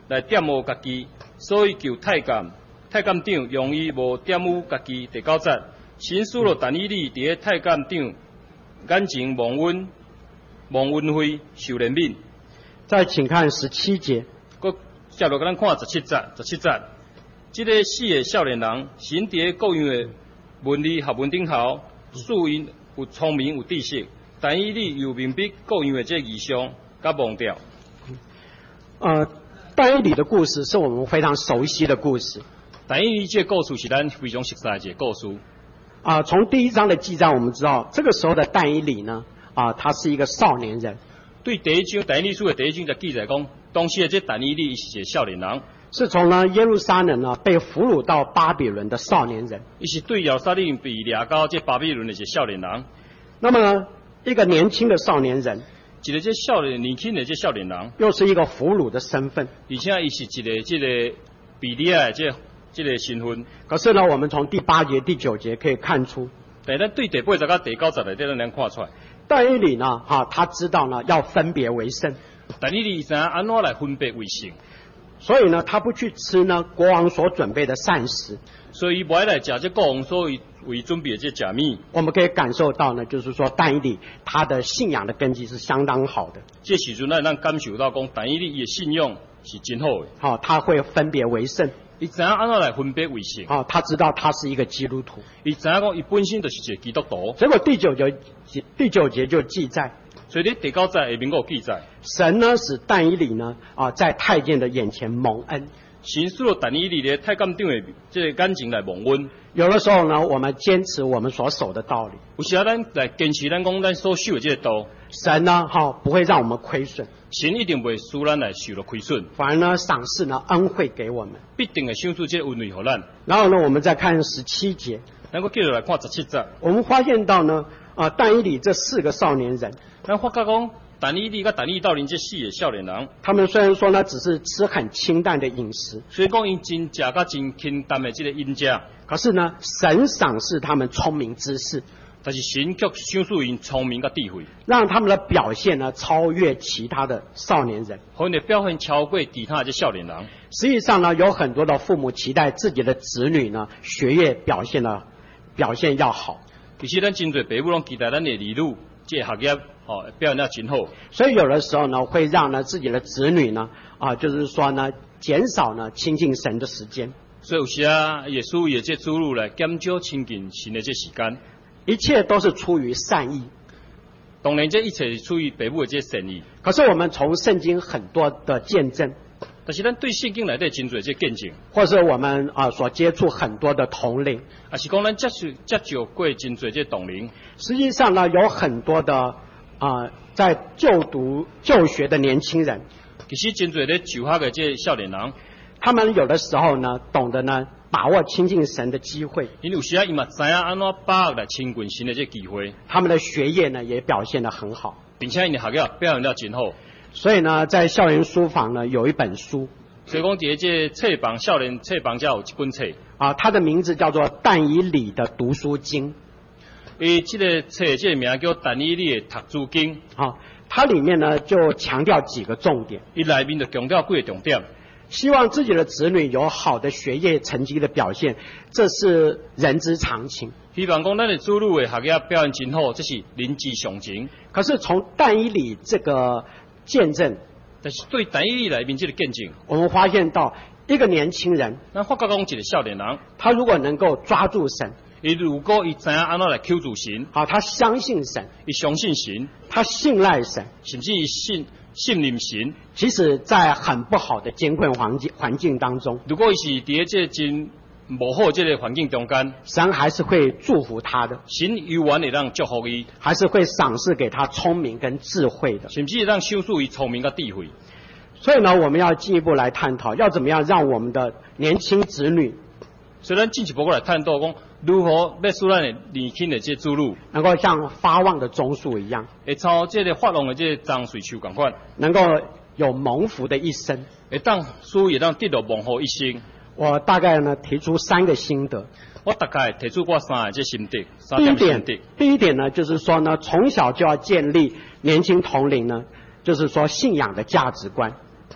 来玷污家己，所以求太监太监长容易无玷污家己。第九节，神使了但以理伫太监长眼前蒙恩蒙恩惠受怜悯。 再请看十七节。 搁接落，咱看十七节，十七节，这个四个少年人，神伫各样的文理学问顶头，使因有聪明有知识，但以理又明白各样的这异象，甲忘掉。 呃，但以理的故事是我们非常熟悉的故事。 但以理这个故事是咱非常熟悉的一个故事。 啊、呃，从第一章的记载，我们知道这个时候的但以理呢，啊、呃，他是一个少年人。 对第一章但以理书的第一章就记载讲，当时的这但以理是一个少年人， 是从呢耶路撒冷呢被俘虏到巴比伦的少年人。 伊是对耶路撒冷被掠到这巴比伦的一个少年人。 那么呢，一个年轻的少年人， 一个这少年年轻的这少年人， 又是一个俘虏的身份， 而且伊是一个这个被掠的这这个身份。 可是呢，我们从第八节、第九节可以看出， 但咱对第八节到第九节内底，咱能看出来。 但以理呢，哈、啊，他知道呢要分别为圣。 但以理知影安怎来分别为圣， 所以呢，他不去吃呢国王所准备的膳食， 所以不爱来食这国王所为为准备的这食米。 我们可以感受到呢，就是说但以理他的信仰的根基是相当好的。 这时阵咱咱感受到讲，但以理伊的信仰是真好的。 好、哦，他会分别为圣。 伊知影安怎来分别为圣。 好、哦，他知道他是一个基督徒。 伊知影讲，伊本身就是一个基督徒。 结果第九节第九节就记载。 所以你第九节下面有记载， 神呢使但以理呢啊在太监的眼前蒙恩。 神使了但以理的太监长的这个眼睛来蒙恩。 有的时候呢，我们坚持我们所守的道理。 有时啊，咱来坚持咱讲咱所守的这个道。 神呢，哈、哦、不会让我们亏损。 神一定不会使咱来受到亏损， 反而呢赏赐呢恩惠给我们， 必定会赏赐这个恩惠给咱。 然后呢，我们再看十七节， 咱搁继续来看十七节， 我们发现到呢啊但以理这四个少年人。 咱发觉讲，但以理甲但以道林这四个少年人， 他们虽然说呢，只是吃很清淡的饮食， 所以讲因真食甲真清淡的这个饮食， 可是呢，神赏赐他们聪明知识， 但是神却赏赐因聪明甲智慧， 让他们的表现呢超越其他的少年人， 和因的表现超过其他的这少年人。 实际上呢，有很多的父母期待自己的子女呢学业表现呢表现要好， 其实咱真侪父母拢期待咱的儿女这学业哦表现得真好， 所以有的时候呢，会让呢自己的子女呢啊，就是说呢，减少呢亲近神的时间。 所以有时啊，也属于这子女来减少亲近神的这时间。 一切都是出于善意， 当然这一切是出于父母的这善意。 可是我们从圣经很多的见证， 但是咱对圣经内底真侪这见证， 或是我们啊所接触很多的同龄， 也是讲咱接触接触过真侪这同龄。 实际上呢，有很多的啊在就读就学的年轻人， 其实真侪咧就学的这少年人， 他们有的时候呢，懂得呢把握亲近神的机会， 因为有时啊，伊嘛知影安怎把握来亲近神的这机会。 他们的学业呢也表现得很好， 并且因的学业表现得真好。 所以呢，在校园书房呢有一本书， 所以讲伫这册房少年册房才有一本册啊，它的名字叫做《但以理的读书经》。 伊这个册这个名叫《但以理的读书经》。 啊，它里面呢就强调几个重点， 伊内面就强调几个重点。 希望自己的子女有好的学业成绩的表现，这是人之常情。 希望讲咱的子女的学业表现真好，这是人之常情。 可是从但以理这个见证， 但是对但以理内面这个见证， 我们发现到一个年轻人， 咱发觉讲一个少年人， 他如果能够抓住神， 伊如果伊知影安怎来求助神， 好，他相信神， 伊相信神， 他信赖神， 甚至伊信信任神， 即使在很不好的艰困环境环境当中， 如果伊是伫这真无好这个环境中间， 神还是会祝福他的， 神永远会让祝福伊， 还是会赏赐给他聪明跟智慧的， 甚至让赏赐伊聪明跟智慧。 所以呢，我们要进一步来探讨，要怎么样让我们的年轻子女， 所以咱进一步过来探讨讲，如何要使咱的年轻的这子女能够像发旺的棕树一样， 会朝这个发旺的这个樟树树同款， 能够有蒙福的一生。 会当使会当得到蒙福一生。 我大概呢提出三个心得。 我大概提出过三个这心得，三第一点点心得。， 第一点呢，就是说呢，从小就要建立年轻同龄呢，就是说信仰的价值观。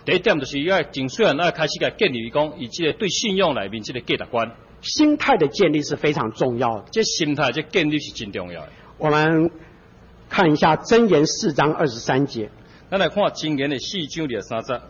第一点就是要从虽然要开始来建立讲，以这个对信仰内面这个价值观， 心态的建立是非常重要的。 这心态这建立是真重要的。 我们看一下箴言四章二十三节。 咱来看箴言的四章二十三节。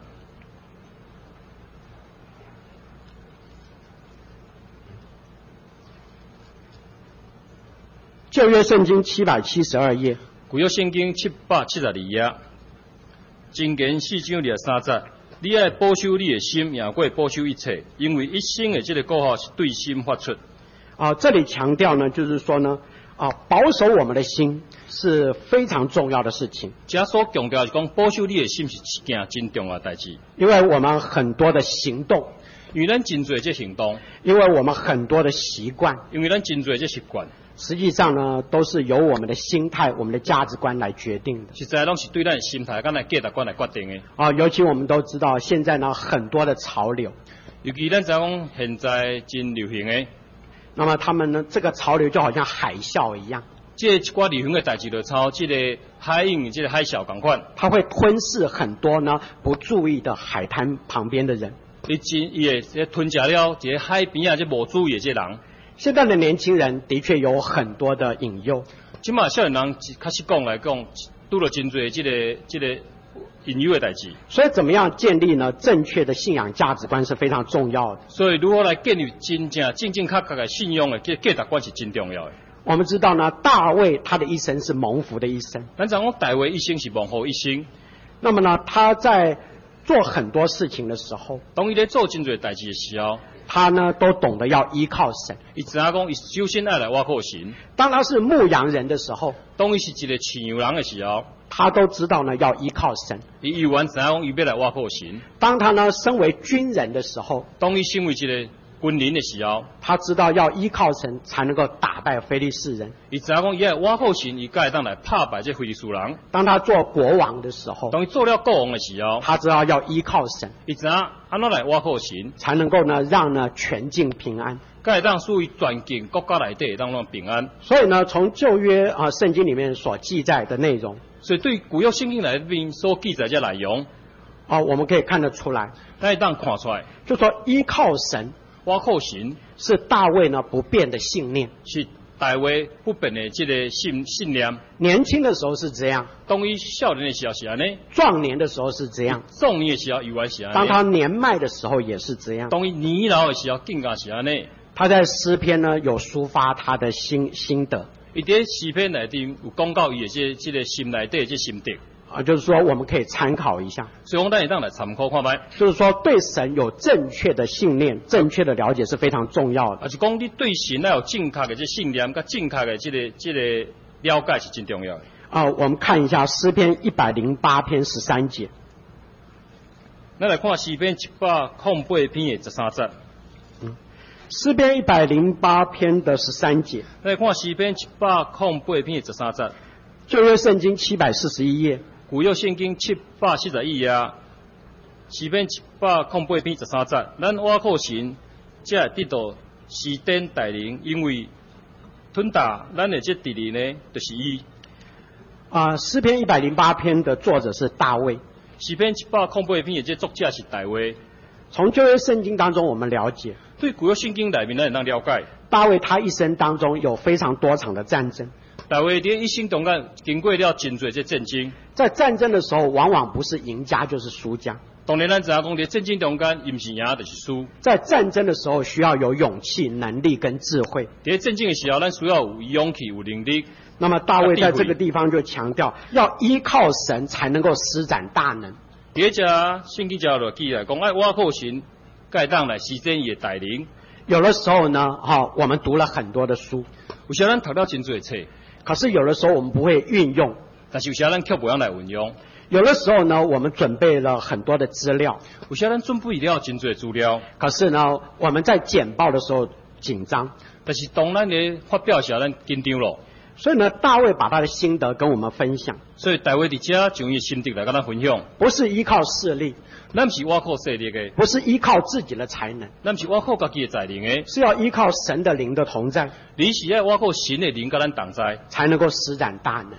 旧约圣经七百七十二页。 旧约圣经七百七十二页。箴言四章二十三节，你爱保守你的心，胜过保守一切，因为一生的这个过法是对心发出。 啊，这里强调呢，就是说呢，啊，保守我们的心是非常重要的事情。 这所强调是讲，保守你的心是一件真重要的代志。 因为我们很多的行动， 因为咱真多这行动， 因为我们很多的习惯， 因为咱真多这习惯。 实际上呢，都是由我们的心态、我们的价值观来决定的。 实在拢是对咱的心态、跟咱价值观来决定的。 啊，尤其我们都知道，现在呢很多的潮流， 尤其咱知讲现在真流行的。 那么他们呢，这个潮流就好像海啸一样。 这一寡流行的代志就抄这个海印、这个海啸同款。 它会吞噬很多呢不注意的海滩旁边的人。 伊真伊会吞食了这海边啊，这无注意的这人。 现在的年轻人的确有很多的引诱。 今嘛少年人开始讲来讲，拄了真侪这个这个引诱的代志。 所以怎么样建立呢正确的信仰价值观是非常重要的。 所以如何来建立真正正正确确的信仰的这价值观是真重要的。 我们知道呢，大卫他的一生是蒙福的一生。 咱讲讲大卫一生是蒙福一生。 那么呢，他在做很多事情的时候， 当伊咧做真侪代志的时候， 他呢都懂得要依靠神。 伊知影讲，伊首先爱来倚靠神。 当他是牧羊人的时候， 当伊是一个饲羊人的时候， 他都知道呢要依靠神。 伊依然知影讲，伊要来倚靠神。 当他呢身为军人的时候， 当伊身为一个军人的时候， 他知道要依靠神才能够打败非利士人。 伊知影讲，伊爱倚靠神，伊才会当来打败这非利士人。 当他做国王的时候， 当伊做了国王的时候， 他知道要依靠神， 伊知影安怎来倚靠神， 才能够呢让呢全境平安， 才会当属于全境国家内底当中平安。 所以呢，从旧约啊圣经里面所记载的内容， 所以对旧约圣经内面所记载这内容， 啊，我们可以看得出来， 咱会当看出来， 就说依靠神。 倚靠神是大卫呢不变的信念， 是大卫不变的这个信信念。 年轻的时候是这样， 当伊少年的时候是安尼， 壮年的时候是这样， 壮年的时候依然是安尼， 当他年迈的时候也是这样， 当伊年老的时候更加是安尼。 他在诗篇呢有抒发他的心心得， 伊在诗篇内底有讲到伊的这这个心内底这心得。 啊，就是说我们可以参考一下， 所以我们当然来参考看卖。 就是说对神有正确的信念、正确的了解是非常重要的。 而是讲你对神要有正确的这信念，跟正确的这个这个了解是真重要的。 啊，我们看一下诗篇一百零八篇十三节。 咱来看诗篇一百零八篇的十三节。 嗯，诗篇一百零八篇的十三节。 咱来看诗篇一百零八篇的十三节。 旧约圣经七百四十一页。 旧约圣经七百四十一页，诗篇一百零八篇十三节，咱倚靠神，才会得到施典带领，因为吞打咱的这敌人呢，就是伊。 啊，诗篇一百零八篇的作者是大卫。 诗篇一百零八篇的这作者是大卫。 从旧约圣经当中，我们了解， 对旧约圣经内面咱能了解， 大卫他一生当中有非常多场的战争。 大卫伫一生中间经过了真多这战争， 在战争的时候，往往不是赢家就是输家。 当然，咱知影讲伫战争中间，伊毋是赢就是输。 在战争的时候，需要有勇气、能力跟智慧。 伫战争的时候，咱需要有勇气、有能力。 那么大卫在这个地方就强调，要依靠神才能够施展大能。 伫只圣经教落记来讲，爱倚靠神，才会当来施展伊的带领。 有的时候呢，哈、哦，我们读了很多的书， 有时候咱读了真多册。 可是有的时候我们不会运用， 但是有时候咱却不用来运用。 有的时候呢，我们准备了很多的资料， 有时候咱准备了真多资料。 可是呢，我们在简报的时候紧张， 但是当咱咧发表的时候，咱紧张咯。 所以呢，大卫把他的心得跟我们分享。 所以大卫伫遮将伊心得来跟咱分享， 不是依靠势力， 咱是倚靠势力的， 不是依靠自己的才能， 咱是倚靠家己的才能的， 是要依靠神的灵的同在。 你是要倚靠神的灵跟咱同在， 才能够施展大能，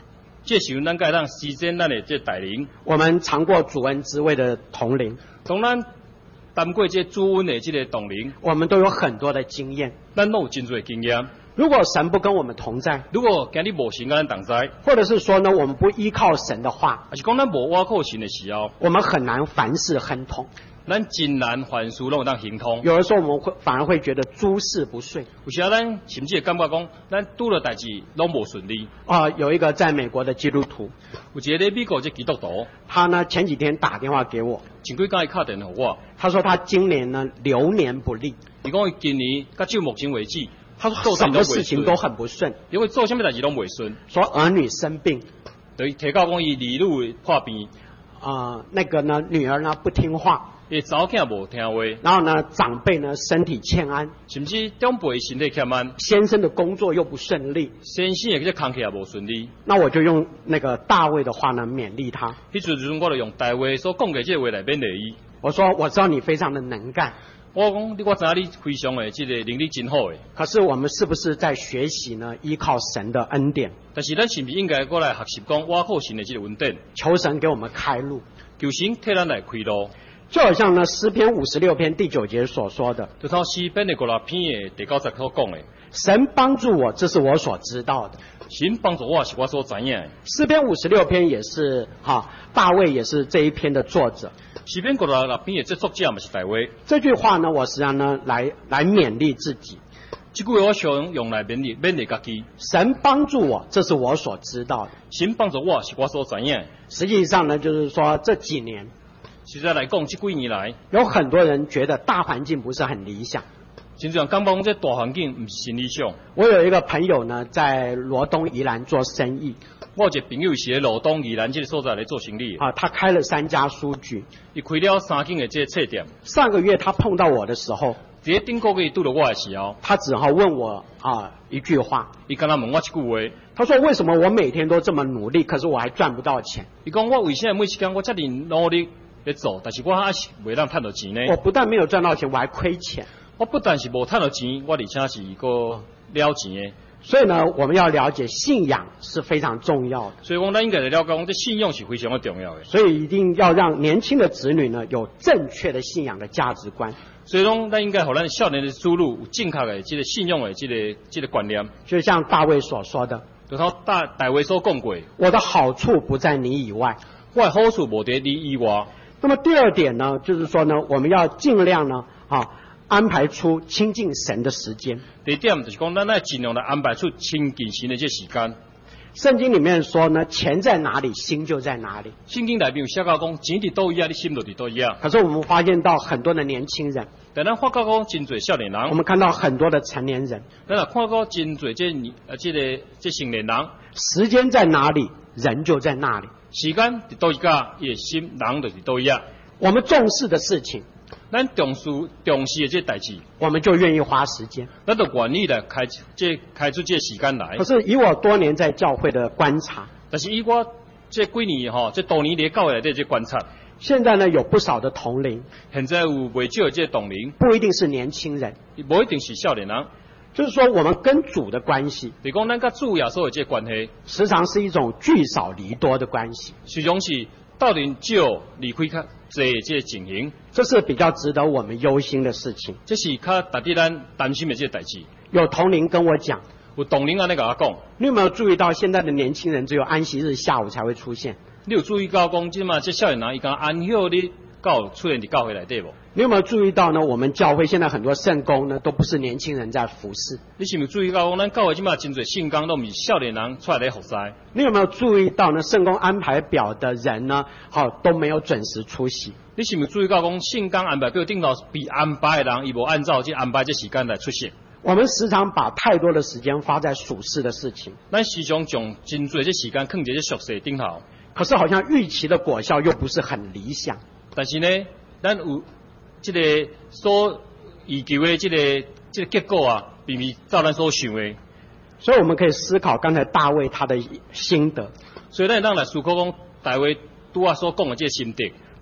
这时阵咱该当实践咱的这带领。 我们尝过主恩滋味的同龄， 当咱担过这主恩的这个同龄， 我们都有很多的经验。 咱都有真多经验。 如果神不跟我们同在， 如果今日无神跟咱同在， 或者是说呢，我们不依靠神的话， 还是讲咱无倚靠神的时候， 我们很难凡事亨通。 咱真难凡事拢有当行通。 有的时候我们会反而会觉得诸事不顺。 有时候咱甚至会感觉讲，咱拄了代志拢无顺利。 啊、有一个在美国的基督徒， 有一个在美国这基督徒， 他呢前几天打电话给我， 前几天伊打电话给我， 他说他今年呢流年不利， 伊讲伊今年到就目前为止， 他说什么事情都很不顺， 因为做什么代志拢袂顺， 说儿女生病， 就提到讲伊儿女破病， 啊、那个呢女儿呢不听话， 伊查某囝无听话， 然后呢长辈呢身体欠安， 甚至长辈身体欠安， 先生的工作又不顺利， 先生的这工课也无顺利。 那我就用那个大卫的话呢勉励他。 迄阵时阵，我就用大话所讲的这个话来勉励伊。 我说我知道你非常的能干， 我讲你我知影你非常的这个能力真好的， 可是我们是不是在学习呢？依靠神的恩典， 但是咱是不是应该过来学习讲倚靠神的这个恩典， 求神给我们开路。 求神替咱来开路。 就好像呢诗篇五十六篇第九节所说的， 就像诗篇的五六篇的第九十所讲的， 神帮助我，这是我所知道的。 神帮助我是我所知影的。 诗篇五十六篇也是哈，大卫也是这一篇的作者。 诗篇五六六篇的这作者嘛是大卫。 这句话呢，我实际上呢来来勉励自己。 这句话我想用来勉励勉励家己。 神帮助我，这是我所知道的。 神帮助我是我所知影的。 实际上呢，就是说这几年， 实在来讲，这几年来， 有很多人觉得大环境不是很理想。 真正感觉讲这大环境唔是真理想。 我有一个朋友呢，在罗东宜兰做生意。 我有一个朋友是喺罗东宜兰这个所在来做生意。 啊，他开了三家书局， 伊开了三间的这个册店。 上个月他碰到我的时候， 伫顶个月拄到我的时候， 他只好问我啊一句话， 伊敢若问我一句话， 他说为什么我每天都这么努力，可是我还赚不到钱？ 伊讲我为什么每一天我这么努力在做，但是我还是未当赚到钱呢？ 我不但没有赚到钱，我还亏钱。 我不但是无赚到钱，我而且是一个了钱的。 所以呢，我们要了解信仰是非常重要的。 所以讲，咱应该来了解讲，这信仰是非常的重要的。 所以一定要让年轻的子女呢有正确的信仰的价值观。 所以讲，咱应该互咱少年的子女有正确的这个信仰的这个这个观念。 就像大卫所说的， 就像大大卫所讲过， 我的好处不在你以外， 我的好处无在你以外。 那么第二点呢，就是说呢，我们要尽量呢，啊。安排出亲近神的时间。 第一点就是讲，咱要尽量来安排出亲近神的这时间。 圣经里面说呢，钱在哪里，心就在哪里。 圣经内面有写到讲，钱伫倒位啊，你心就伫倒位啊。 可是我们发现到很多的年轻人， 但咱发觉讲真侪少年人， 我们看到很多的成年人， 咱也看到真侪这年呃这个这成年人， 时间在哪里，人就在那里。 时间伫倒一家，伊的心人就伫倒一啊。 我们重视的事情， 咱重视重视的这代志， 我们就愿意花时间， 咱就愿意来开这开出这时间来。 可是以我多年在教会的观察， 但是以我这几年吼，这多年来教会内底这观察， 现在呢有不少的同龄， 现在有未少的这同龄， 不一定是年轻人， 无一定是少年人， 就是说我们跟主的关系， 比讲咱甲主耶稣的这关系， 时常是一种聚少离多的关系， 实际上是斗阵少离开较济这情形， 这是比较值得我们忧心的事情。 这是较值得咱担心的这代志。 有同龄跟我讲， 有同龄安尼甲我讲， 你有没有注意到现在的年轻人只有安息日下午才会出现？ 你有注意到讲，即嘛这少年人伊讲安息日教出现伫教会内底无？ 你有没有注意到呢？我们教会现在很多圣工呢，都不是年轻人在服侍。 你是毋是注意到讲，咱教会即嘛真侪圣工都毋是少年人出来咧服侍？ 你有没有注意到呢？圣工安排表的人呢，好都没有准时出席。 你是毋是注意到讲，圣工安排表顶头被安排的人，伊无按照这安排这时间来出现？ 我们时常把太多的时间花在属世的事情， 咱时常将真侪这时间放在这俗世顶头， 可是好像预期的果效又不是很理想。 但是呢，咱有这个所预求的这个这个结果啊，并未照咱所想的。 所以我们可以思考刚才大卫他的心得。 所以咱当来思考讲大卫拄啊所讲的这个心得。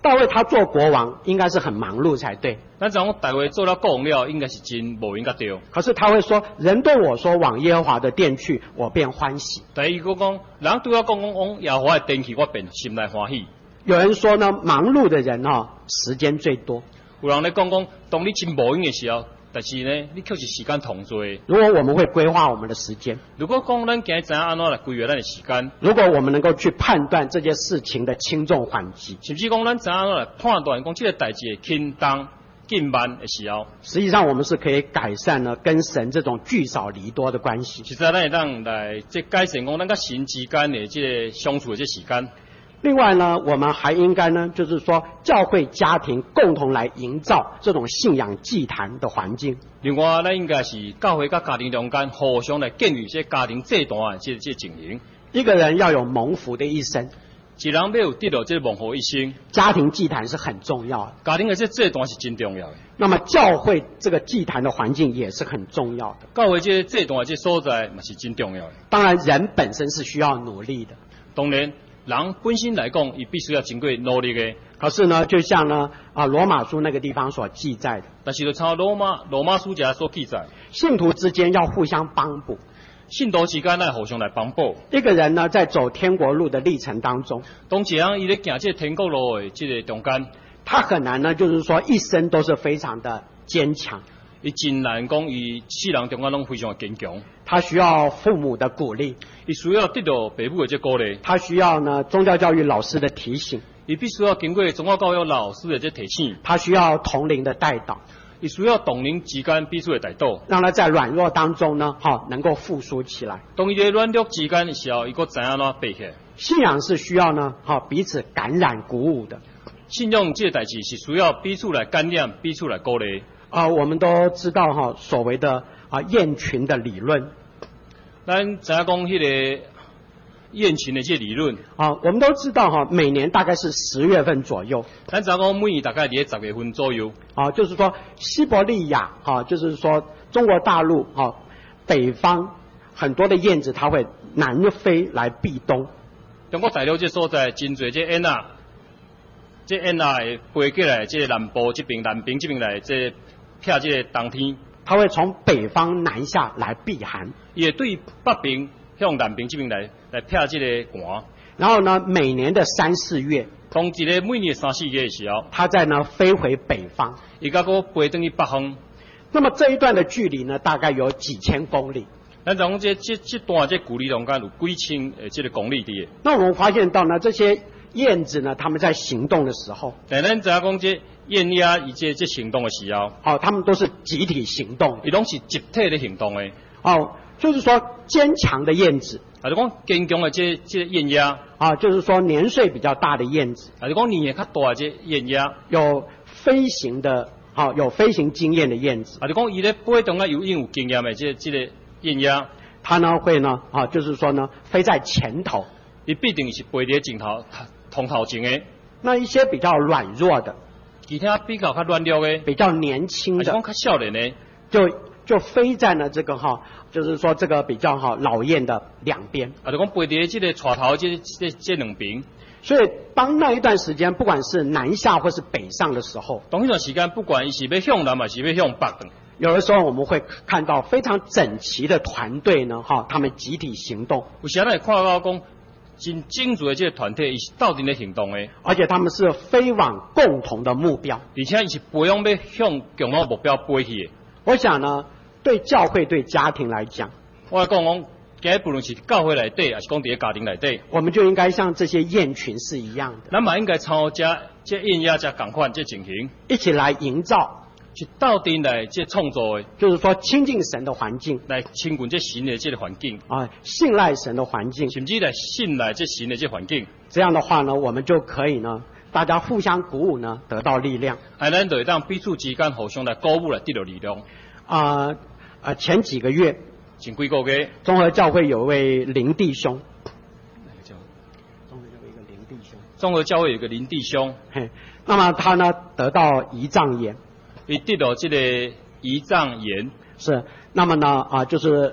大卫他做国王应该是很忙碌才对， 咱讲大卫做了国王了，应该是真无应该对。 可是他会说：“人对我说往耶和华的殿去，我便欢喜。” 第二个讲，人对我讲讲往耶和华的殿去，我便心内欢喜。 有人说呢，忙碌的人哦，时间最多。 有人咧讲讲，当你真无闲的时候，但是呢，你却是时间同多。 如果我们会规划我们的时间， 如果讲咱今日知影安怎来规划咱的时间， 如果我们能够去判断这件事情的轻重缓急， 甚至讲咱知影安怎来判断讲这个代志的轻重紧慢的时候， 实际上我们是可以改善呢跟神这种聚少离多的关系。 其实咱会当来这改善讲咱甲神之间的这个相处的这时间。 另外呢，我们还应该呢，就是说教会家庭共同来营造这种信仰祭坛的环境。 另外，咱应该是教会甲家庭中间互相来建立这家庭这段这这情形。 一个人要有蒙福的一生， 一人要有得到这蒙福一生， 家庭祭坛是很重要的。 家庭的这这段是真重要的。 那么教会这个祭坛的环境也是很重要的。 教会这这段这所在嘛是真重要的。 当然，人本身是需要努力的。 当然。人本身来讲，伊必须要经过努力的。 可是呢，就像呢啊罗马书那个地方所记载的， 但是就抄罗马罗马书家所记载， 信徒之间要互相帮补， 信徒之间来互相来帮补。 一个人呢，在走天国路的历程当中， 当一人伊咧行这天国路的这个中间， 他很难呢，就是说一生都是非常的坚强。 伊真难讲，伊世人中间拢非常的坚强。 他需要父母的鼓励， 伊需要得到父母的这鼓励。 他需要呢宗教教育老师的提醒， 伊必须要经过宗教教育老师的这提醒。 他需要同龄的带导， 伊需要同龄之间彼此的带导， 让他在软弱当中呢，好能够复苏起来。 当伊在软弱之间的时候，伊个知影怎爬起来。 信仰是需要呢，好彼此感染鼓舞的。 信仰这个代志是需要彼此来感染，彼此来鼓励。 啊、呃，我们都知道哈，所谓的啊雁群的理论。 咱知影讲迄个雁群的这理论啊，我们都知道哈，每年大概是十月份左右。 咱知影讲每年大概伫十月份左右。 啊，就是说西伯利亚啊，就是说中国大陆啊，北方很多的燕子它会南飞来避冬。 中国大陆这所在真侪这燕啊，这燕啊会飞过来，这南部这边、南边这边来这避这个冬天。 它会从北方南下来避寒， 也对北边向南边这边来来避这个寒。 然后呢，每年的三四月， 当一个每年三四月的时候， 它再呢飞回北方， 伊甲个飞登去北方。 那么这一段的距离呢，大概有几千公里。 咱讲这这这段这距离中间有几千呃这个公里的。 那我们发现到呢，这些燕子呢，它们在行动的时候， 但咱知影讲这燕鸭伊这这行动的时候， 哦，它们都是集体行动， 伊拢是集体的行动的。 哦，就是说坚强的燕子， 啊，就讲坚强的这这燕鸭， 啊，就是说年岁比较大的燕子， 啊，就讲年纪较大的这燕鸭， 有飞行的，好、有飞行经验的燕子， 啊，就讲伊咧飞动啊有应有经验的这这个燕鸭， 它呢会呢，啊，就是说呢飞在前头， 伊必定是飞伫前头通头前的。 那一些比较软弱的， 其他比较较软弱的， 比较年轻的， 啊，就讲较少年的， 就就飞在呢这个哈，就是说这个比较哈老燕的两边， 啊，就讲飞伫这个带头这这这两边。 所以当那一段时间，不管是南下或是北上的时候， 当迄段时间，不管伊是要向南还是要向北的， 有的时候我们会看到非常整齐的团队呢，哈，他们集体行动。 有时咱会看到讲真精致的这个团体，伊是斗阵咧行动的， 而且他们是飞往共同的目标， 而且伊是飞往要向共同目标飞去的。 我想呢，对教会对家庭来讲， 我来讲讲，今日不论是教会内底，还是讲伫咧家庭内底， 我们就应该像这些雁群是一样的， 咱嘛应该参这这燕鸭这共款这情形， 一起来营造， 去斗阵来这创造的， 就是说亲近神的环境， 来亲近这神的这个环境啊，信赖神的环境， 甚至来信赖这神的这环境。 这样的话呢，我们就可以呢，大家互相鼓舞呢，得到力量。 哎，咱就会当彼此之间互相来鼓舞，来得到力量。 啊、呃、啊，前几个月， 前几个月， 综合教会有位林弟兄，哪个教会？综合教会有一个林弟兄， 综合教会有个林弟兄， 嘿，那么他呢得到胰脏炎， 伊得到这个胰脏炎， 是，那么呢啊，就是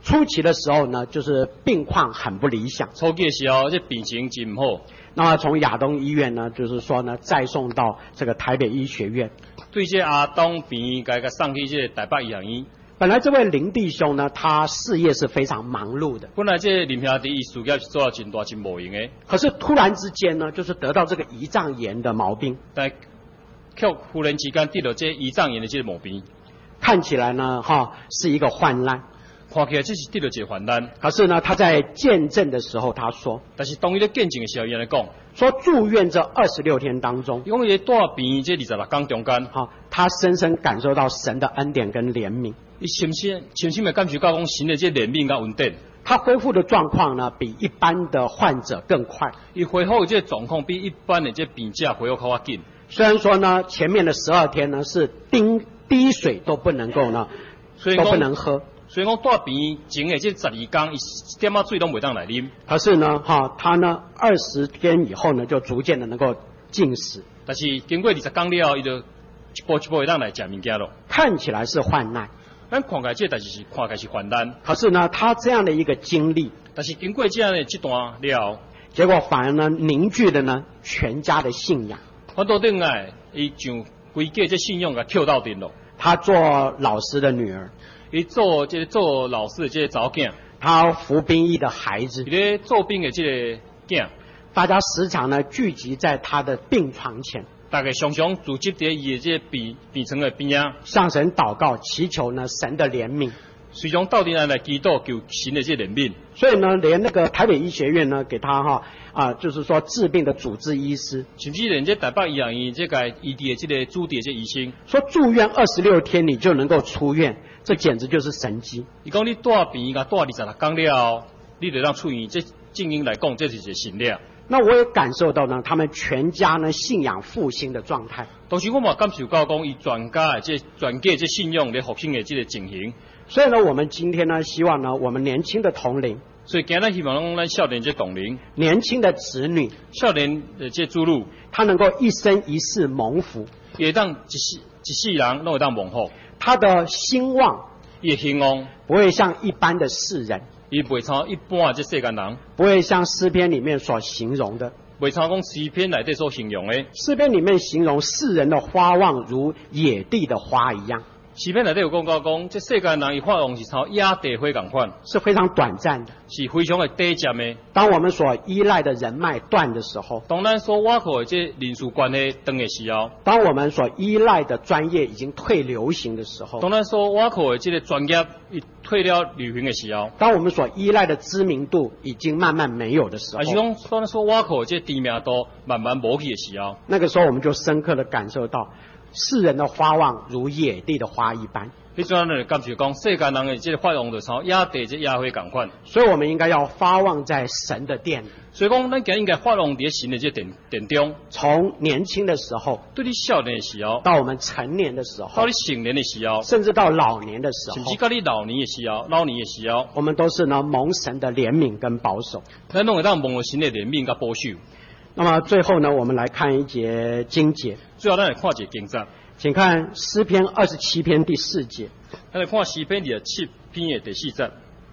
初期的时候呢，就是病况很不理想。 初期的时候，这病情真唔好。 那么从亚东医院呢，就是说呢，再送到这个台北医学院。 对这阿东病，该个送去这台北医学院。 本来这位林弟兄呢，他事业是非常忙碌的。 本来这林兄弟伊事业是做到真大真无用的。 可是突然之间呢，就是得到这个胰脏炎的毛病。 但却忽然之间得了这胰脏炎的这个毛病。 看起来呢，哈，是一个患难。 看起来这是得了一个患难。 可是呢，他在见证的时候他说， 但是当伊咧见证的时候，伊来讲， 说住院这二十六天当中， 伊讲伊大病这二十六天中间， 哈，他深深感受到神的恩典跟怜悯。 伊深深深深的感受到讲神的这怜悯跟恩典。 他恢复的状况呢，比一般的患者更快。 伊恢复这状况比一般的这病者恢复较紧。 虽然说呢，前面的十二天呢是滴滴水都不能够呢，都不能喝。 所以讲大病前的这十二天，伊一点仔水都袂当来啉。 可是呢，哈，他呢二十天以后呢，就逐渐的能够进食。 但是经过二十天了后，伊就一步一步会当来食物件咯。 看起来是患难， 咱看起来这代志是看起来是患难。 可是呢，他这样的一个经历， 但是经过这样的这段了， 结果反而呢凝聚了呢全家的信仰。 反倒顶来，伊像规家这信仰甲扣到顶咯。 他做老师的女儿， 伊做这个做老师的这个查某囝， 他服兵役的孩子， 伊咧做兵的这个囝， 大家时常呢聚集在他的病床前， 大概常常组织在伊的这个病病床的边啊， 向神祷告，祈求呢神的怜悯。 随从到底来来祈祷求神的这怜悯。 所以呢，连那个台北医学院呢，给他哈啊，就是说治病的主治医师， 甚至连这台北医院这个医治的这个主治的这医生， 说住院二十六天你就能够出院，这简直就是神迹。 伊讲你大病甲大二十六天了，你就让出院，这正经来讲，这是一个神力。 那我也感受到呢，他们全家呢信仰复兴的状态。 同时我嘛感受到讲，伊全家的这全家这信仰咧复兴的这个情形。 所以呢，我们今天呢，希望呢，我们年轻的同龄， 所以今日希望讲咱少年这同龄， 年轻的子女， 少年的这主路， 他能够一生一世蒙福， 也当一世一世人拢会当蒙福。 他的兴旺， 伊的兴旺不会像一般的世人， 伊袂像一般这世间人， 不会像诗篇里面所形容的。 袂像讲诗篇内底所形容的。 诗篇里面形容世人的花望如野地的花一样。 诗篇内底有讲到讲，这世间人伊发旺是像野地花共款， 是非常短暂的， 是非常的短暂的。 当我们所依赖的人脉断的时候， 当咱所挖靠的这人事关系断的时候， 当我们所依赖的专业已经退流行的时候， 当咱所挖靠的这个专业已退了流行的时候， 当我们所依赖的知名度已经慢慢没有的时候， 还是讲当咱所挖靠的这知名度慢慢无去的时候， 那个时候我们就深刻的感受到，世人的花望如野地的花一般。 迄阵咱就感受讲，世间人的这个发旺就像野地这野花共款。 所以我们应该要发旺在神的殿里。 所以讲，咱今应该发旺伫神的这殿殿中。 从年轻的时候， 对你少年的时候， 到我们成年的时候， 到你成年的时候， 甚至到老年的时候， 甚至到你老年的时候，老年的时候， 我们都是呢蒙神的怜悯跟保守。 咱拢会当蒙神的怜悯甲保守。 那么最后呢，我们来看一节经节。 最后，咱来看一节经节。 请看诗篇二十七篇第四节。 咱来看诗篇第七篇的第四节。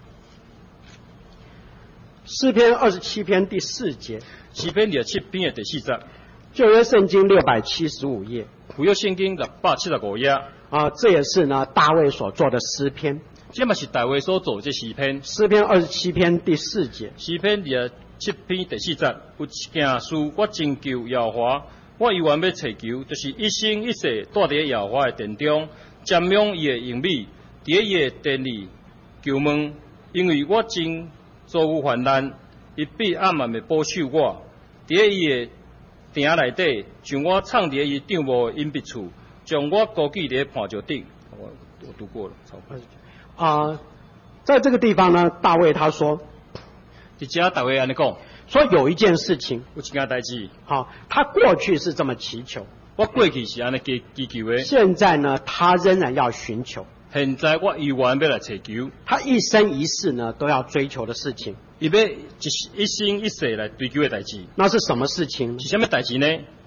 诗篇二十七篇第四节。 诗篇第七篇的第四节。 旧约圣经六百七十五页。 旧约圣经六百七十五页。 啊，这也是呢大卫所做的诗篇。 这嘛是大卫所做的这诗篇。 诗篇二十七篇第四节。 诗篇第七篇第四节。有一件事我真求耶和华。我永远要祈求，就是一生一世住伫耶和华的殿中，瞻仰伊的荣美，伫伊的殿里求问，因为我真遭有患难，伊必暗暗的保守我，伫伊的殿内底，像我藏伫伊帐幕的隐秘处，将我高举伫磐石顶。我我读过了，超过。 啊、呃，在这个地方呢，大卫他说， 伫遮大卫安尼讲。 说有一件事情， 有一件代志， 好，他过去是这么祈求， 我过去是安尼祈祈求的， 现在呢，他仍然要寻求， 现在我依然要来祈求， 他一生一世呢都要追求的事情， 伊要一一生一世来追求的代志， 那是什么事情？ 是什么代志呢？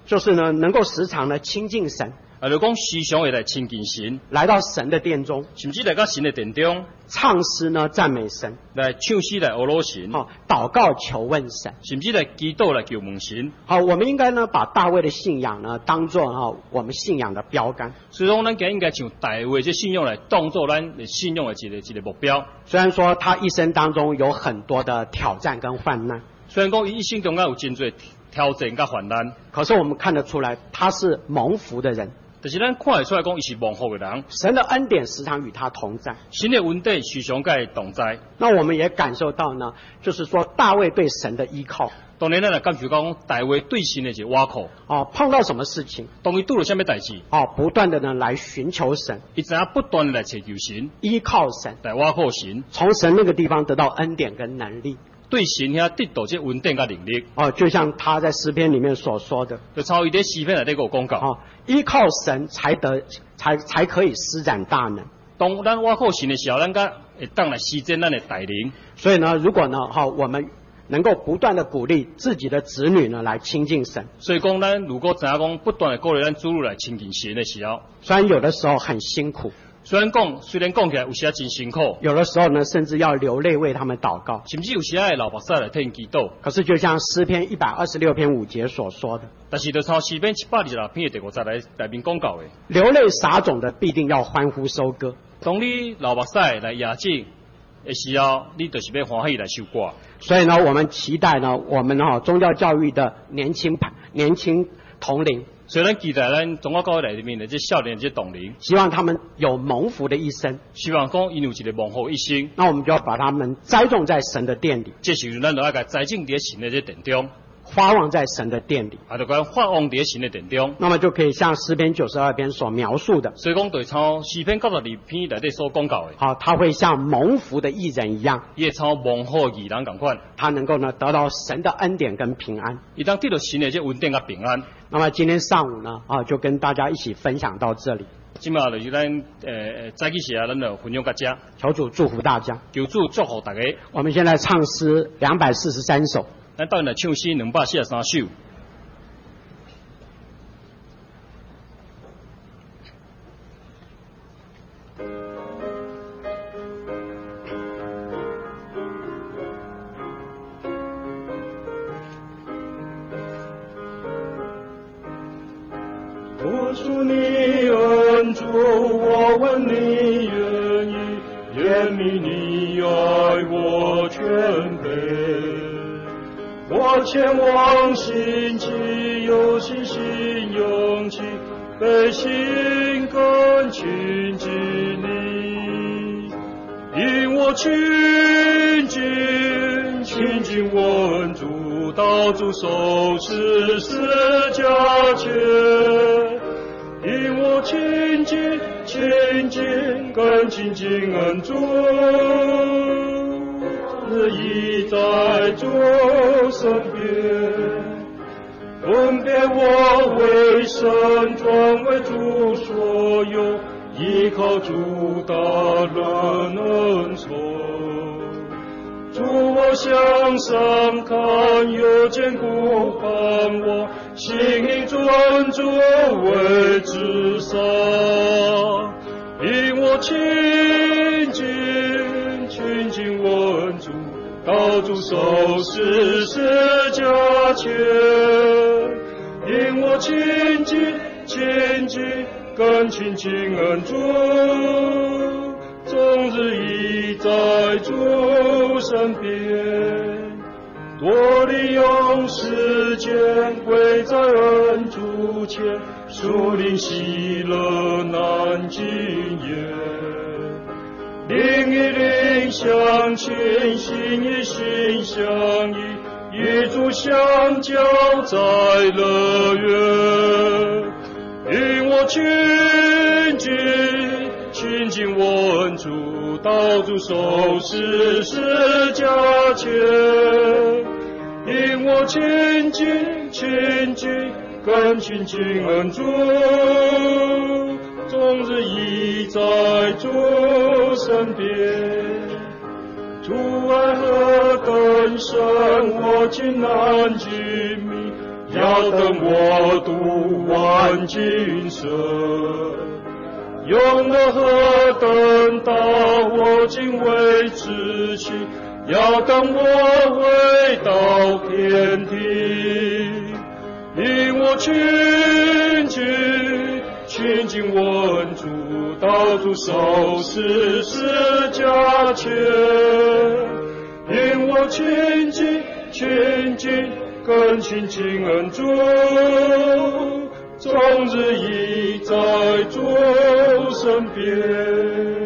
就是呢能够时常呢亲近神， 啊，就讲时常会来亲近神， 来到神的殿中， 甚至来到神的殿中， 唱诗呢赞美神， 来唱诗来阿罗神， 好、祷告求问神， 甚至来祈祷来求问神。 好，我们应该呢把大卫的信仰呢当做哈我们信仰的标杆。 所以讲，咱今应该像大卫这信仰来当做咱的信仰的一个一个目标。 虽然说他一生当中有很多的挑战跟患难， 虽然讲伊一生中间有真多挑战甲患难， 可是我们看得出来他是蒙福的人， 但是咱看得出来讲伊是蒙福的人， 神的恩典时常与他同在。 神的恩典时常甲伊同在。 那我们也感受到呢，就是说大卫对神的依靠。 当然，咱来感受讲大卫对神的一个倚靠。 哦，碰到什么事情， 当伊拄了什么代志， 哦，不断的呢来寻求神， 伊知影不断的来祈求神， 依靠神， 来倚靠神， 从神那个地方得到恩典跟能力。 对神遐得到这恩典甲能力。 哦，就像他在诗篇里面所说的， 就超伊在诗篇内底有讲到， 哦，依靠神才得才才可以施展大能。 当咱倚靠神的时候，咱甲会当来施展咱的带领。 所以呢，如果呢，哈、哦，我们能够不断的鼓励自己的子女呢来亲近神。 所以讲，咱如果知影讲不断的鼓励咱子女来亲近神的时候， 虽然有的时候很辛苦， 虽然讲虽然讲起来有时啊真辛苦， 有的时候呢甚至要流泪为他们祷告， 甚至有时啊会流目屎来替因祈祷。 可是就像诗篇一百二十六篇五节所说的， 但是就抄诗篇一百二十六篇的第五节来内面讲到的， 流泪撒种的必定要欢呼收割。 当你流目屎来压境的时候，你就是要欢喜来收割。 所以呢，我们期待呢，我们哈、哦、宗教教育的年轻年轻同龄， 所以咱期待咱宗教教育内面的这少年这同龄， 希望他们有蒙福的一生。 希望讲因有一个蒙福一生， 那我们就要把他们栽种在神的殿里， 这时阵咱就要甲栽种伫神的这殿中， 发旺在神的殿里， 啊，就讲发旺伫神的殿中。 那么就可以像诗篇九十二篇所描述的， 所以讲对抄诗篇九十二篇内底所讲到的， 好、他会像蒙福的艺人一样， 伊会抄蒙福的义人共款， 他能够呢得到神的恩典跟平安。 伊当得到神的这稳定甲平安。 那么今天上午呢，啊，就跟大家一起分享到这里。 今嘛就是咱呃早起时啊，咱就分享到这， 求主祝福大家。 求主祝福大家。 我们现在唱诗两百四十三首。 咱当然来唱诗两百四十三首。 我属你恩主，我问你愿意，怜悯你爱我全备。我前往心急，有信心勇气，被心更亲近你。因我亲近，亲近我恩主，到主手持十架前。因我亲近，亲近，更亲近恩主，日已在主身边，分别我为神，专为主所有，依靠主大人恩宠。主我向上看，有坚固盼望，心灵尊主为至上。因我亲近，亲近我恩主，到主手持十架前。因我亲近，亲近，更亲近恩主，终日已在主身边，多利用时间跪在恩主前，树林喜乐难尽言。灵与灵相亲，心与心相依，与主相交在乐园。因我亲近，亲近我恩主，到主手持十架前。因我亲近，亲近，更亲近恩主，终日已在主身边。主爱何等深，我竟难尽明， 要等我读完经神。用了何等大我敬畏之心，要等我回到天庭，因我亲近亲近问主，到主受死十架前，因我亲近亲近更亲近恩主，终日已在主身边。